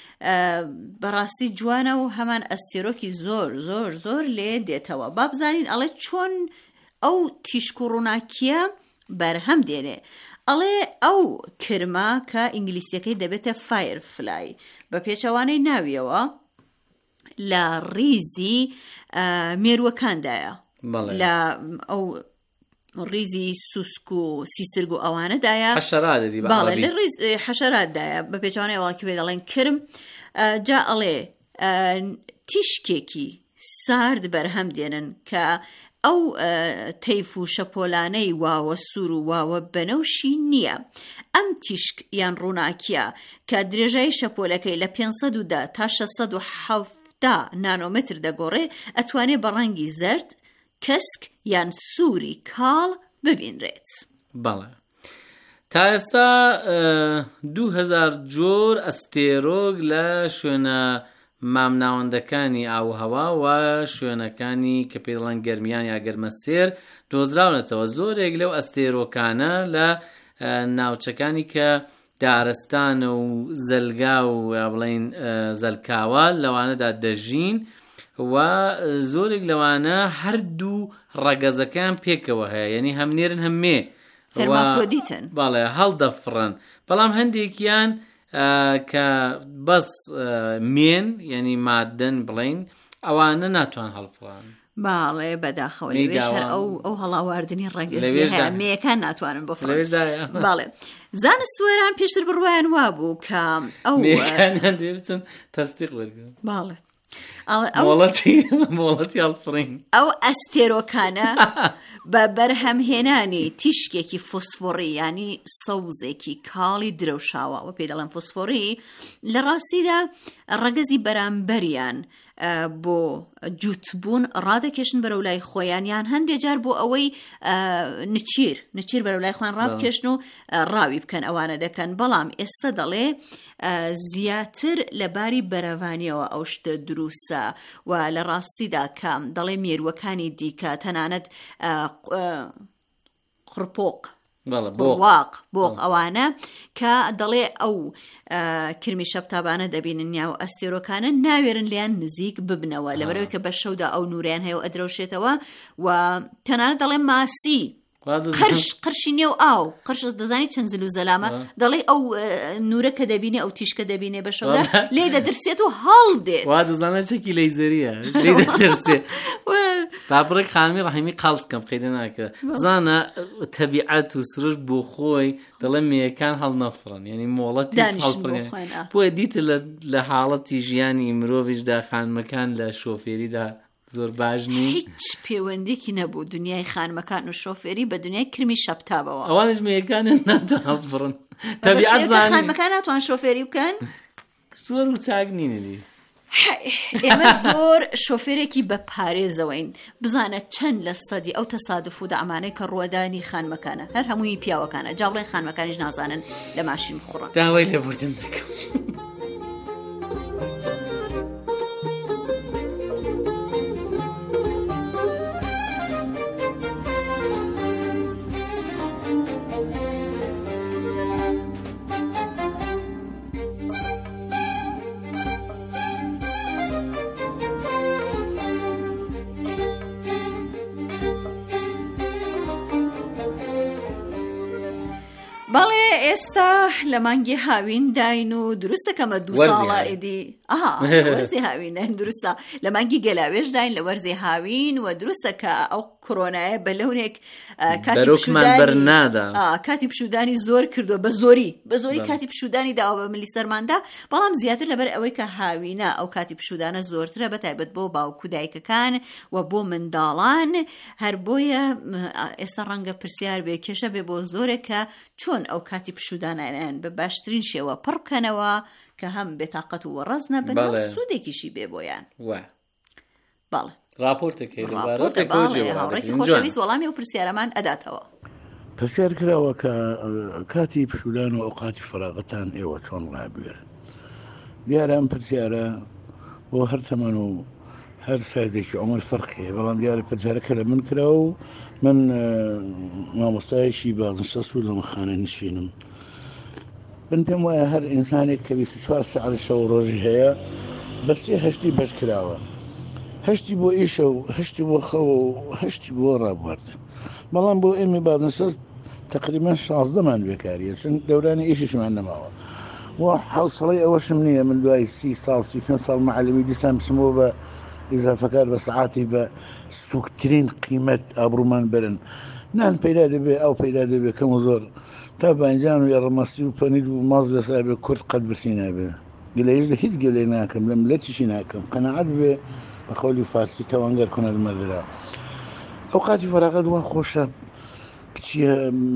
بەڕاستی جوانە و هەمان ئەستێرۆکی زۆر زۆر زۆر لێ دێتەوە. با بزانین ئەڵێ چۆن ئەو تیشک و ڕووناکیە بەرهەم دێنێ. ئەڵێ ئەو کرما کە ئینگلیسیەکەی دەبێتە فایر فلای بە پێچەوانەی ناویەوە لە ڕیزی مێرووەکاندایە، لە ئەو ڕیزی سوسک و سیسرگ و ئەوانەدایە لە ڕیز حەشەراتدایە بە پێچوانەی وڵاکی پێ دەڵێن کرم. جا ئەڵێ تیشکێکی سارد بەرهەم دێنن کە ئەو تەیف و شەپۆلانەی واوە سوور و واوە بەنەوشی نییە. ئەم تیشک یان ڕووناکیە کە درێژایی شەپۆلەکەی لە پێنج سەد و دە تا شەش سەد و حەوت نانۆمتر دەگۆڕێ ئەتوانێ بە ڕەنگی زەرد کەسک یان سووری کاڵ ببینرێت. بەڵێ تا ئێستا دوو هەزار جۆر ئەستێرۆک لە شوێنە مامناوەندەکانی ئاوهەوا و شوێنەکانی کە پێ دەڵێن گەرمیان یا گەرمە سێر دۆزراونەتەوە. زۆرێک لەو ئەستێرۆکانە لە ناوچەکانی کە دارستانە و زەلگا و یا بڵێن زەلکاوە لەوانەدا دەژین و زۆرێک لەوانە هەردوو ڕەگەزەکان پێکەوە هەیە، یعنی هەم نێرن هەم مێ هەرمافرۆدیتن. بەڵێ هەڵدەفڕن، بەڵام هەندێکیان کە بەس مێن یعنی مادەن بڵێن ئەوانە ناتوان هەڵفڕان. باڵێ بەداخەوە لەوێش هەر ئەو ئەو هەڵاواردنی ڕەگەزی هەیە مێیەکان ناتوانن بفڕن. باڵێ زانستوێران پێشتر بڕوایان وابوو کە ئەو مێیەکان تەستیق وەرگن. باڵێ مۆڵەتی هەڵفڕین. ئەو ئەستێرۆکانە بە بەرهەمهێنانی تیشکێکی فۆسفۆری ینی سەوزێکی کاڵی درەوشاوە و پێ دەڵێن فۆسفۆری لە ڕاستیدا ڕەگەزی بەرامبەریان بۆ جووتبوون ڕادەکێشن بەرەو لای خۆیان یان هەندێک جار بۆ ئەوەی نچیر نچیر بەرەو لای خۆیان ڕابکێشن و ڕاوی بکەن ئەوانە دەکەن. بەڵام ئێستا دەڵێ زیاتر لەباری بەرەوانیەوە ئەو شتە دروستە و لە ڕاستیدا کام دەڵێ مێرووەکانی دیکە تەنانەت قڕپۆق واق بۆق ئەوانە کە دەڵێ ئەو کرمی شەپتابانە دەبینن یا و ئەستێرۆکانە ناوێرن لیان نزیک ببنەوە لەبەرەوەی کە بە شەودا ئەو نوریان هەیە و ئەدرەوشێتەوە و تەنانەت دەڵێ ماسی قرش قرشی نێو ئاو قرش دەزانی چەند زل و زەلامە دەڵێ ئەو نورە کە دەبینێ ئەو تیشکە دەبینێ بە شەودا لێ دەدرسێت و هەڵدێت. وا دەزانە چەکی لەیزەریە لێ دەدرسێت. بابڕێک خانمی ڕەحیمی قاڵسکەم قەیدە ناکرێت. بزانە تەبیعەت و سروش بۆ خۆی دەڵێ مێیەکان هەڵ نەفڕن، یعنی مۆڵەتی هەڵفڕن. بۆیە دیتە لە حاڵەتی ژیانی مرۆڤیشدا خانمەکان لە شۆفێریدا زۆر باش نی. هیچ پەیوەندێکی نەبوو دنیای خانمەکان و شۆفێری بە دنیای کرمی شەپتابەوە. ئەوانش مێیەکانە ناتوان هەڵفڕن. تەبیعەت زانین خانمەکان ناتوان شۆفێری بکەن. زۆر و چاک نینی ئێمە زۆر شۆفێرێکی بە پارێزەوەین بزانە چەند لە سەدی ئەو تەسادف و دەعمانەی کە ڕوەدانی خانمەکانە هەر هەمووی پیاوەکانە جاڵێ خانمەکانیش نازانن لە ماشین بخوڕن. داوای لێبوردن دەکەم. بەڵێ ئێستا لە مانگی هاوین داین و دروستە کەمە دوو ساڵە ئیدی ئاها وەرزی هاوین داین دروستە لە مانگی گەلاوێش داین لە وەرزی هاوین و دروستە کە ئەو کۆرۆنایە بە لەونێک کاتی پشودانی زۆر کردو بە زۆری بە زۆری کاتی پشودانی داوە بە ملی سەرماندا بەڵام زیاتر لەبەر ئەوەی کە هاوینە ئەو کاتی پشودانە زۆرترە بەتایبەت بۆ باوکو دایکەکان و بۆ منداڵان هەر بۆیە ئێستا ڕەنگە پرسیار بێ کێشە بێ بۆ زۆرێک کە چۆن ئەو کاتی پشودانیان بە باشترین شێوە پڕ بکەنەوە کە هەم بێتاقەت و ڕەز نەبن و سوودێکیشی بێ بۆیان. بەڵێ راپۆرتێکی هاوڕێکی خۆشەویست وەڵامی و پرسیارەمان ئەداتەوە. پرسیار کراوە کە کاتی پشودان و ئەوقاتی فراغەتان ئێوە چۆن ڕابێرن. دیارە ئەم پرسیارە بۆ هەر تەمەن و هەر سایدێکی عمر فەرقی بەڵام دیارە پرسیارەکە لە من کراوە و من مامۆستایەکی بازنشست و لەمە خانە نشینم. من پێم وایە هەر ئینسانێک کە بیست و چوار سەعات شەو ڕۆژی هەیە بەستی هەشتی بەش کراوە، هەشتی بۆ ئیشە و هەشتی بۆ خەوە و هەشتی بۆ ڕابواردن. بەڵام بۆ ئێمە بازنشست تقریبا شازدەمان بێکاریە چون دەورانی ئیشیشمان نەماوە و حوسڵەی ئەوەشم نییە من دوای سی ساڵ سی پێنج ساڵ معلمی دیسان بچمەوە بە ئیزافەکار بە سەعاتی بە سوکترین قیمەت ئابرومان برن نان پەیدا دەبێ ئەو پەیدا دەبێ کەم و زۆر تا بانجان و یاڕەمەستی و پەنیر و ماز لەسا بێ کورد قەت برسی نابێ گلەیش لە هیچ گلەی ناکەم لە ملەتیشی ناکەم قەنەعەت بێ بە قەولی فارسی تەوانگەر کۆنە مەردرا. ئەوقاتی فەراغەت وا خۆشە بچیە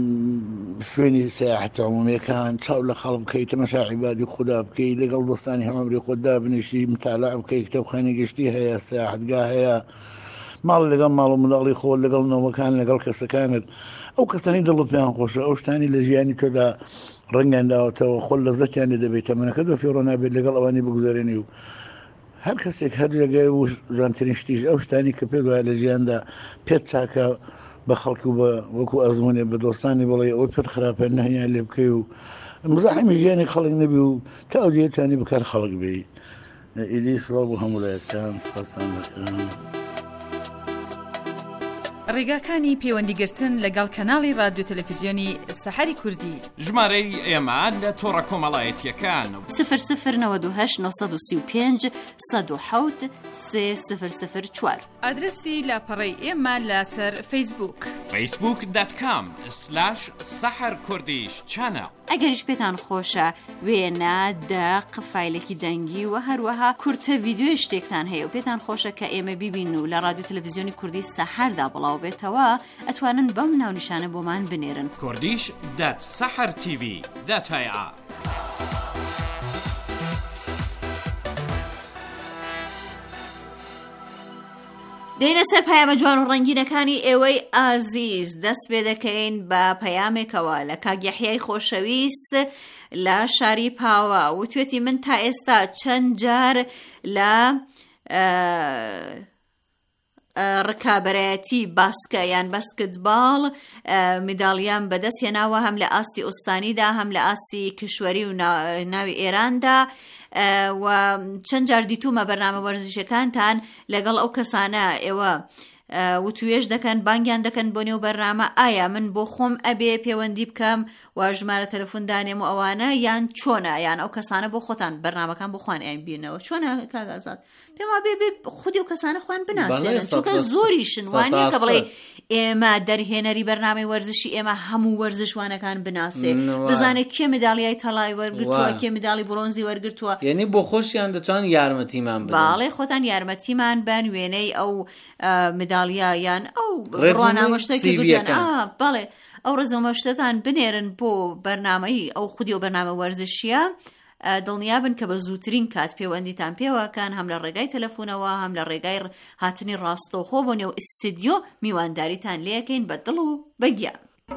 شوێنی سیاحەتە عمومیەکان چاو لە خەڵک بکەیت تەماشا عیبادی خوددا بکەیت لەگەڵ دۆستانی هەمەمری خۆتدا بنیشی متالع بکەیت کتێبخانەی گەشتی هەیە سیاحەتگا هەیە ماڵ لەگەڵ ماڵ و منداڵی خۆ لەگەڵ نەوەکان لەگەڵ کەسەکانت ئەو کەسانی دڵت پێیان خۆشە ئەو شتانی لە ژیانی تۆدا ڕەنگیان داوەتەوە خۆل لەزەتیان دەبێت تەمەنەکە دۆ فێڕۆ نابێت لەگەڵ ئەوانی بگوزارێنی و هەر کەسێک هەر جێگای و ژانترین شتیش ئەو شتانی کە پێ وایە لە ژیاندا پێت چاکە بە خەڵکی و بە وەکو ئەزمونێ بە دۆستانی بڵێ ئەوی پێت خراپە نەهێنیان لێ بکەی و مزاحمی ژیانی خەڵک نەبی و تا ئەو جێتانی بکار خەڵک بێ. ئیدی سڵاو بۆ هەمولایەتان سپاسان دەکەم. ڕێگاکانی پەیوەندیگرتن لەگەڵ کەناڵی رادیۆ تەلەڤیزیۆنی سەحەری کوردی ژمارەی ئێمە لە تۆڕە کۆمەڵایەتیەکان سفر سفر نەوەد و هەشت نۆسەد و سی و پێنج سەد و حەوت سێ سفر سفر چوار. ئادرسی لاپەڕەی ئێمە لەسەر فەیسبووک فەیسبووک دات کام سلاش سەحەر کوردیش چانە. ئەگەریش پێتان خۆشە وێنە دەق فایلێکی دەنگی و هەروەها کورتە ڤیدیۆی شتێکتان هەیە و پێتان خۆشە کە ئێمە بیبین و لە رادیۆ تەلەڤیزیۆنی کوردی سەحەردا بڵاو بێتەوە ئەتوانن بەم ناونیشانە بۆمان بنێرن کوردیش دات سەحەر تیڤی دات هەیە. دێنە سەر پەیامە جوان و ڕەنگینەکانی ئێوەی ئازیز دەست پێ دەکەین بە پەیامێکەوە لە کاک یەحیای خۆشەویست لە شاری پاوە وتوێتی من تا ئێستا چەند جار لە ڕکابەرایەتی باسکە یان بەسکتباڵ مداڵیان بەدەست هێناوە هەم لە ئاستی ئوستانیدا هەم لە ئاستی کشوەری و ناوی ئێراندا و چەند جار دیتومە بەرنامە وەرزشەکانتان لەگەڵ ئەو کەسانە ئێوە وتوێژ دەکەن بانگیان دەکەن بۆ نێو بەرنامە ئایا من بۆ خۆم ئەبێ پەیوەندی بکەم و ژمارە تەلەفۆندانێم و ئەوانە یان چۆنە یان ئەو کەسانە بۆ خۆتان بەرنامەکان بۆ خوان ئەین بینەوە چۆنە کاگازات پێم وا بێ خودی و کەسانە خوان بناسێنن چونکە زۆریشن وانە کە بڵێ ئێمە دەرهێنەری بەرنامەی وەرزشی ئێمە هەموو وەرزشوانەکان بناسێ بزانێت کێ مداڵیای تەڵای وەرگرتووە کێ مداڵی برۆنزی وەرگرتووە یعنی بۆ خۆشیان دەتوان یارمەتیمان بدەن. باڵێ خۆتان یارمەتیمان بن وێنەی ئەو مداڵیا یان ئەو ڕۆنامەشتێکی دوریان باڵێ ئەو ڕێزەمەشتتان بنێرن بۆ بەرنامەی ئەو خودی و بەرنامە وەرزشیە دڵنیابن کە بە زووترین کات پەیوەندیتان پێوەکان هەم لە ڕێگای تەلەفۆنەوە هەم لە ڕێگای هاتنی ڕاستەوخۆ بۆ نێو ئستیدیۆ میوانداریتان لێکەین بە دڵ و بەگیان.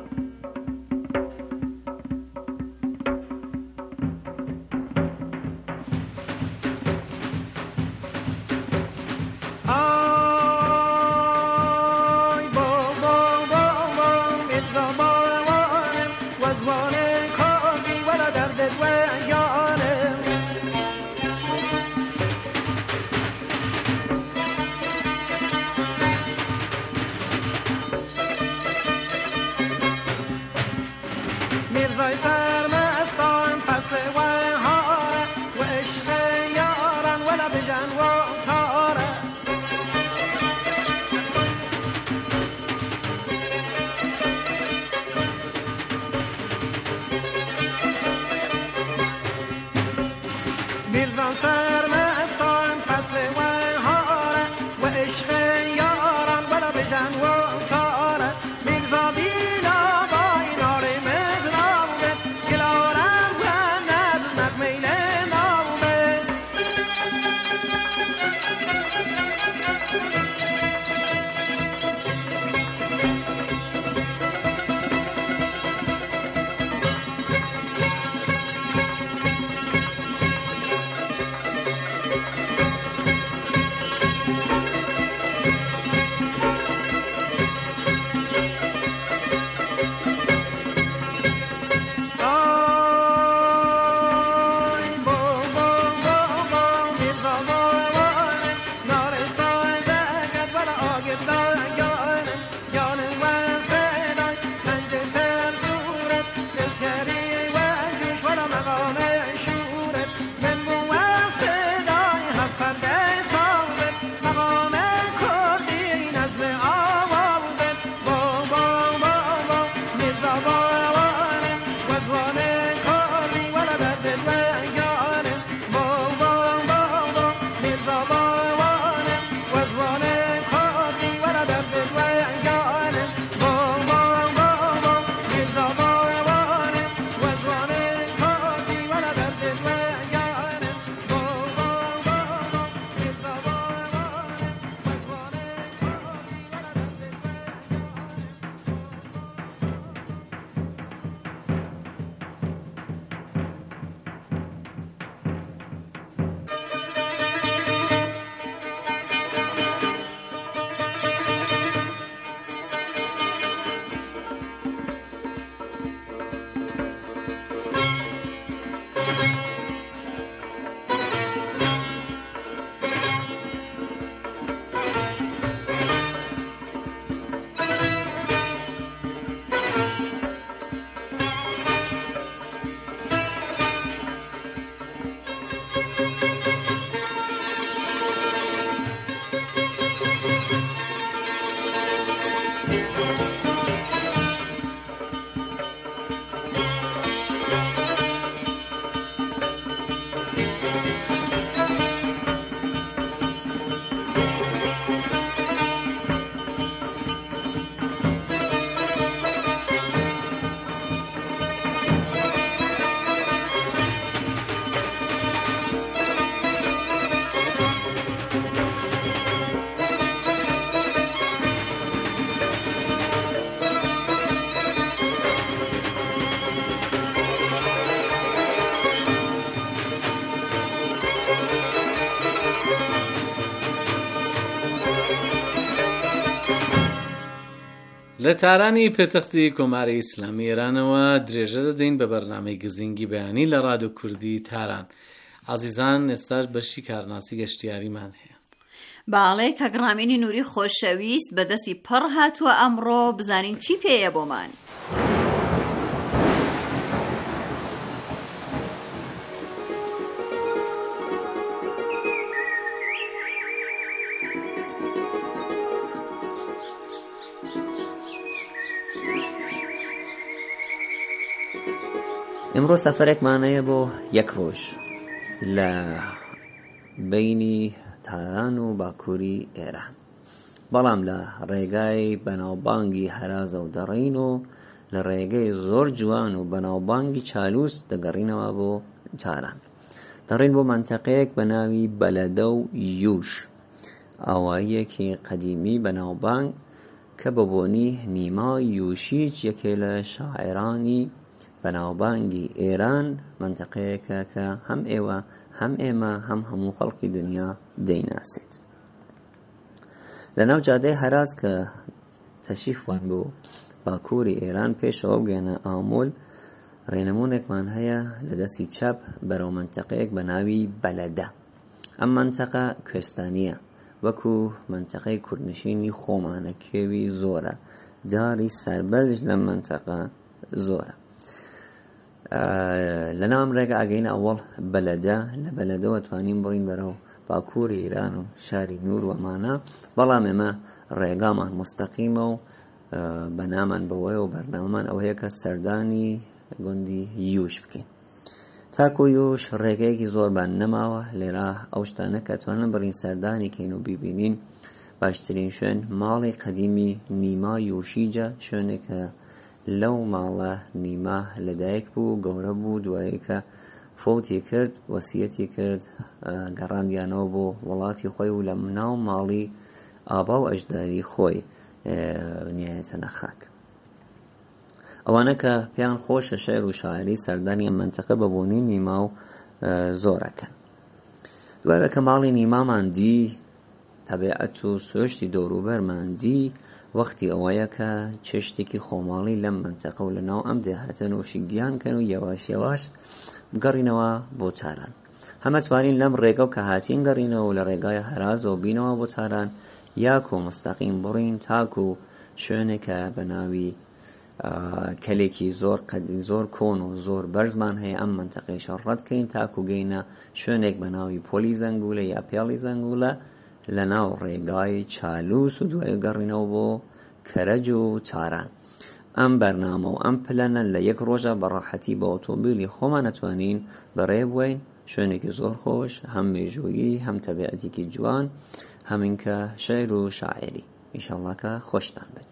میرزای سرمستان فصل وهاره و عشق یاران ولا بجن و تاره میرزای سرمستان فصل وهاره و عشق یاران ولا بجن و تاره میرزا بینا لە تارانی پێتەختی کۆماری ئیسلامی ئێرانەوە درێژە دەدەین بە بەرنامەی گزینگی بەیانی لە ڕادیۆ کوردی تاران. عەزیزان، ئێستاش بەشی کارناسی گەشتیاریمان هەیە. باڵێ کاگڕامێنی نووری خۆشەویست بەدەستی پڕ هاتووە ئەمڕۆ، بزانین چی پێیە بۆمان. ئەمڕۆ سەفەرێکمانەیە بۆ یەک ڕۆژ لە بینی تاران و باکووری ئێران، بەڵام لە ڕێگای بەناوبانگی هەرازە و دەڕین و لە ڕێگەی زۆر جوان و بەناوبانگی چالووس دەگەڕینەوە بۆ تاران. دەڕێن بۆ منتەقەیەک بە ناوی بەلەدە و یوش، ئاواییەکی قەدیمی بەناوبانگ کە بە بۆنی نیما یوشیچ یەکێ لە شاعرانی بەناوبانگی ئێران، منتەقەیەکە کە هەم ئێوە هەم ئێمە هەم هەموو خەڵکی دنیا دەیناسێت. لە ناو جادەی هەراز کە تەشریفوان بۆ باکووری ئێران پێشەوە بگەنە ئامۆل، ڕێنمونێکمان هەیە لە دەستی چەپ بەرەو منتەقەیەک بە ناوی بەلەدە. ئەم منتەقە کوێستانیە، وەکو منتەقەی کوردنشینی خۆمانە، کێوی زۆرە، جاری سەربەرش لەم منتەقە زۆرە. لە ناوم ڕێگە ئاگەینە ئەوەڵ بەلەدە، لە بەلەدەوە توانین بڕین بەرەو باکووری ئێران و شاری نور وەمانە، بەڵام ئێمە ڕێگامان مستەقیمە و بەنامان بەوەیە و بەرنامەمان ئەوەیە کە سەردانی گوندی یوش بکەین. تاکو یوش ڕێگەیەکی زۆر بان نەماوە لێرە ئەو شتانە کە توانن بڕین سەردانی کەین و بیبینین. باشترین شوێن ماڵی قەدیمی نیما یوشیجە، شوێنێکە لەو ماڵە نیما لەدایک بوو، گەورە بوو، دوایی کە فۆتی کرد، وەسیەتی کرد، گەڕاندیانەوە بۆ وڵاتی خۆی و لە ناو ماڵی ئابا و ئەجدادی خۆی نیایەتە نەخاک. ئەوانە کە پێیان خۆشە شێعر و شاعری سەردانی ئەم منتەقە بە بوونی نیما و زۆرەکەن. دوایە کە ماڵی نیمامان دی، تەبیعەت و سۆشتی دەوروبەرمان دی، وەختی ئەوەیە کە چێشتێکی خۆماڵی لەم منتەقە و لە ناو ئەم دێهاتە نوۆشی گیانکەن و یەواش یەواش بگەڕینەوە بۆ تاران. هەمە توانین لەم ڕێگە و کە هاتین گەڕینەوە و لە ڕێگای هەرازەوە بینەوە بۆ تاران، یاکو مستەقیم بڕین تاکو شوێنێکە بە ناوی کەلێکی زۆر قەدی زۆر کۆن و زۆر بەرزمان هەیە، ئەم منتەقەیشە ڕەتکەین تاکو گەینە شوێنێک بە ناوی پۆلی زەنگولە یا پێڵی زەنگولە لە ناو ڕێگای چالووس و دوای گەڕینەوە بۆ کەرەج و تاران. ئەم بەرنامە و ئەم پلەنە لە یەک ڕۆژە بەڕاحەتی بە ئۆتۆمبیلی خۆمان نەتوانین بەڕێ بووین. شوێنێکی زۆر خۆش، هەم مێژوویی، هەم تەبیعەتێکی جوان، هەمین کە شێعر و شاعری. ئینشەڵڵا کە خۆشتان بێت.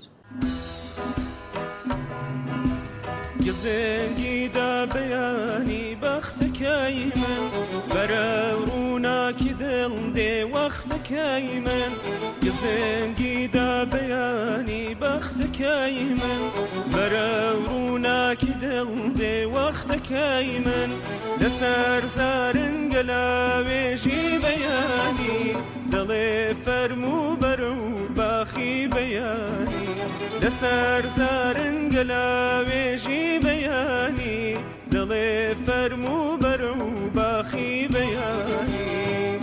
گزنگی دا بەیانی بەختەکەی من، بەرە ڕووناکی دڵ دێ وەختەکەی من. گزنگی دا بەیانی بەختەکەی من، بەرە ڕووناکی دڵ دێ وەختەکەی من. لەسەر زارنگە لاوێژی بەیانی، دڵێ فەرموو بەرە و باخی بەیانی. لەسەر زارنگە لاوێژی بەیانی، دڵێ فەرموو بەرە و باخی بەیانی.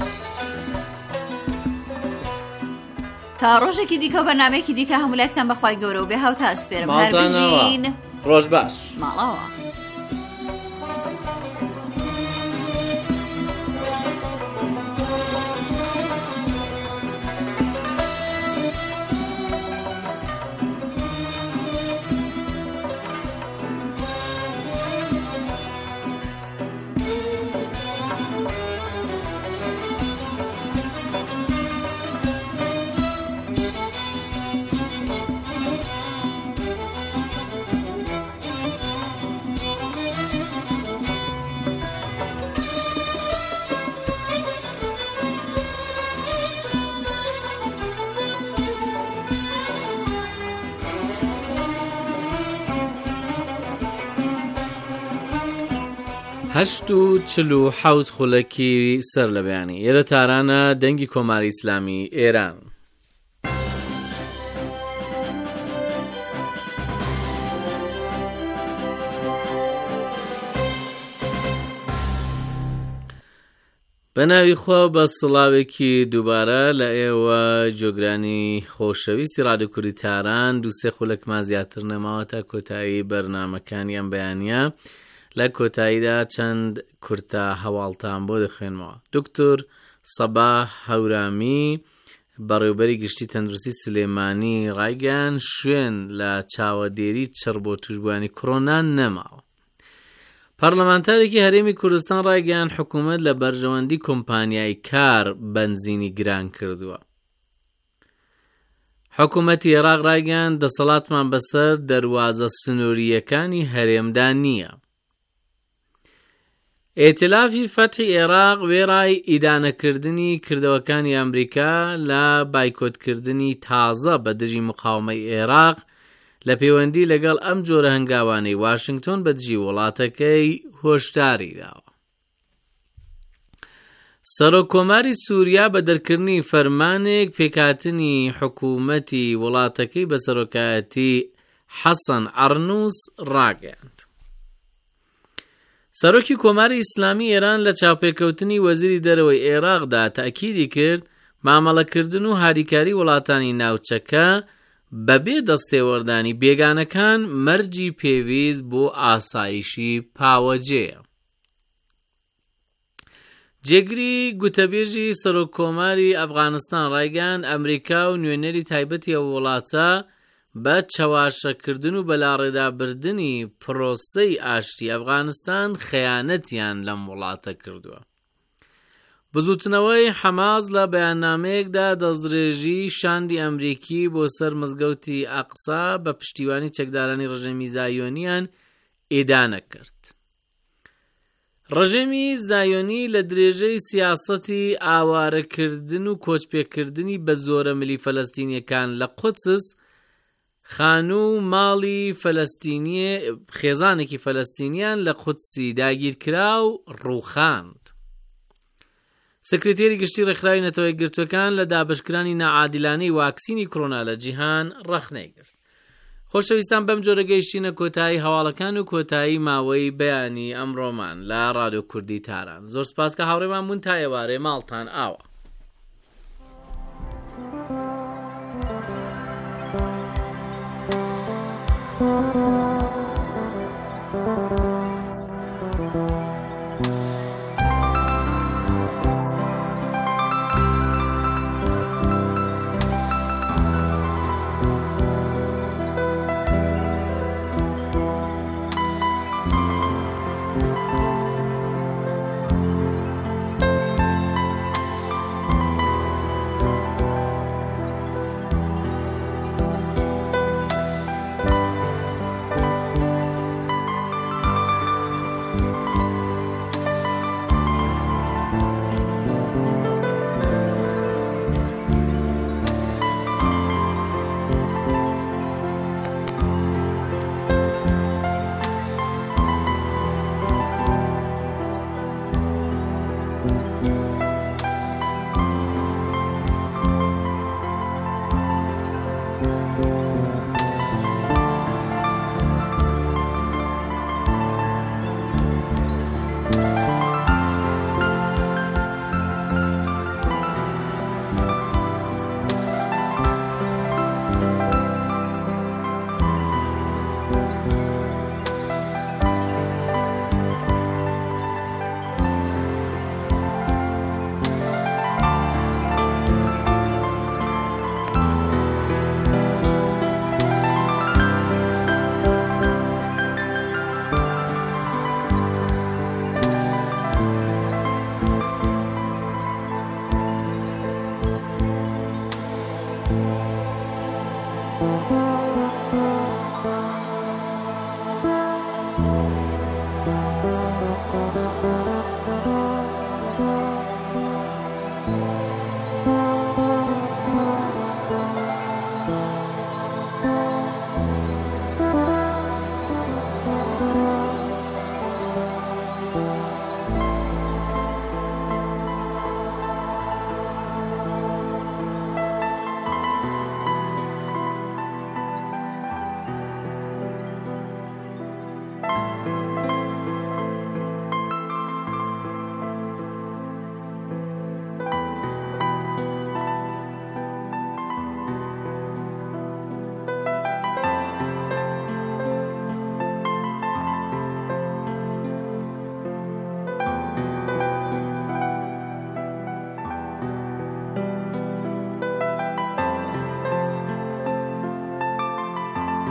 تا ڕۆژێکی دیکە و بەرنامەیەکی دیکە هەموو بەخوای گەورە و بێ هاو تا ئەسپێرم. هەر بژین ڕۆژ باش ماڵەوە. هەشت و چل و حەوت خولەکی سەر لە بەیانی ئێرە تارانە دەنگی کۆماری ئیسلامی ئێران. بە ناوی خۆ بە سڵاوێکی دووبارە لە ئێوە جۆگرانی خۆشەویستی ڕادیۆ کوردی تاران، دووسێ خولەکمان زیاتر نەماوە تا کۆتایی بەرنامەکانی ئەم بەیانیە. لە کۆتاییدا چەند کورتە هەواڵتان بۆ دەخوێنمەوە. دکتۆر سەباح هەورامی بەڕێوەبەری گشتی تەندروستی سلێمانی ڕایگەیاند شوێن لە چاوەدێری چڕ بۆ توشبووانی کۆڕۆنا نەماوە. پەرلەمانتارێکی هەرێمی کوردستان ڕایگەیاند حکوومەت لە بەرژەوەندی کۆمپانیای کار بەنزینی گران کردووە. حکوومەتی عێراق ڕایگەیاند دەسەڵاتمان بەسەر دەروازە سنووریەکانی هەرێمدا نییە. ئێتلافی فەتحی عێراق وێڕای ئیدانەکردنی کردەوەکانی ئەمریکا لە بایکۆتکردنی تازە بە دژی مقاومەی عێراق لە پەیوەندی لەگەڵ ئەم جۆرە هەنگاوانەی واشنگتۆن بە دژی وڵاتەکەی هۆشداری داوە. سەرۆکۆماری سووریا بە دەرکردنی فەرمانێک پێکهاتنی حکوومەتی وڵاتەکەی بە سەرۆکایەتی حەسەن عەرنووس ڕاگەیاند. سەرۆکی کۆماری ئیسلامی ئێران لە چاوپێکەوتنی وەزیری دەرەوەی عێراقدا تاکیدی کرد مامەڵەکردن و هاریکاری وڵاتانی ناوچەکە بەبێ دەستێوەردانی بێگانەکان مەرجی پێویست بۆ ئاسایشی پاوەجێیە. جێگری گوتەبێژی سەرۆککۆماری ئەفغانستان ڕایگەیاند ئەمریکا و نوێنەری تایبەتی ئەو وڵاتە بە چەواشەکردن و بەلاڕێدابردنی پرۆسەی ئاشتی ئەفغانستان خەیانەتیان لەم وڵاتە کردووە. بزوتنەوەی حەماس لە بەیاننامەیەکدا دەستدرێژی شاندی ئەمریکی بۆ سەر مزگەوتی ئەقسا بە پشتیوانی چەکدارانی ڕژێمی زایۆنیان ئێدانە کرد. ڕژێمی زایۆنی لە درێژەی سیاسەتی ئاوارەکردن و کۆچپێکردنی بە زۆرە ملی فەلەستینیەکان لە قودس خانوو ماڵی فەلەستینیە خێزانێکی فەلەستینیان لە قودسی داگیرکرا و ڕووخاند. سکرتێری گشتی ڕێکخراوی نەتەوەی گرتوەکان لە دابشکرانی نائادیلانەی واکسینی کۆڕۆنا لە جیهان ڕەخنەی گرت. خۆشەویستان بەم جۆرە گەیشتینە کۆتایی هەواڵەکان و کۆتایی ماوەی بەیانی ئەمڕۆمان لە ڕادیۆ کوردی تاران. زۆر سپاس کە هاوڕێمان بوون تا ئێوارێ ماڵتان ئاوە. Thank you.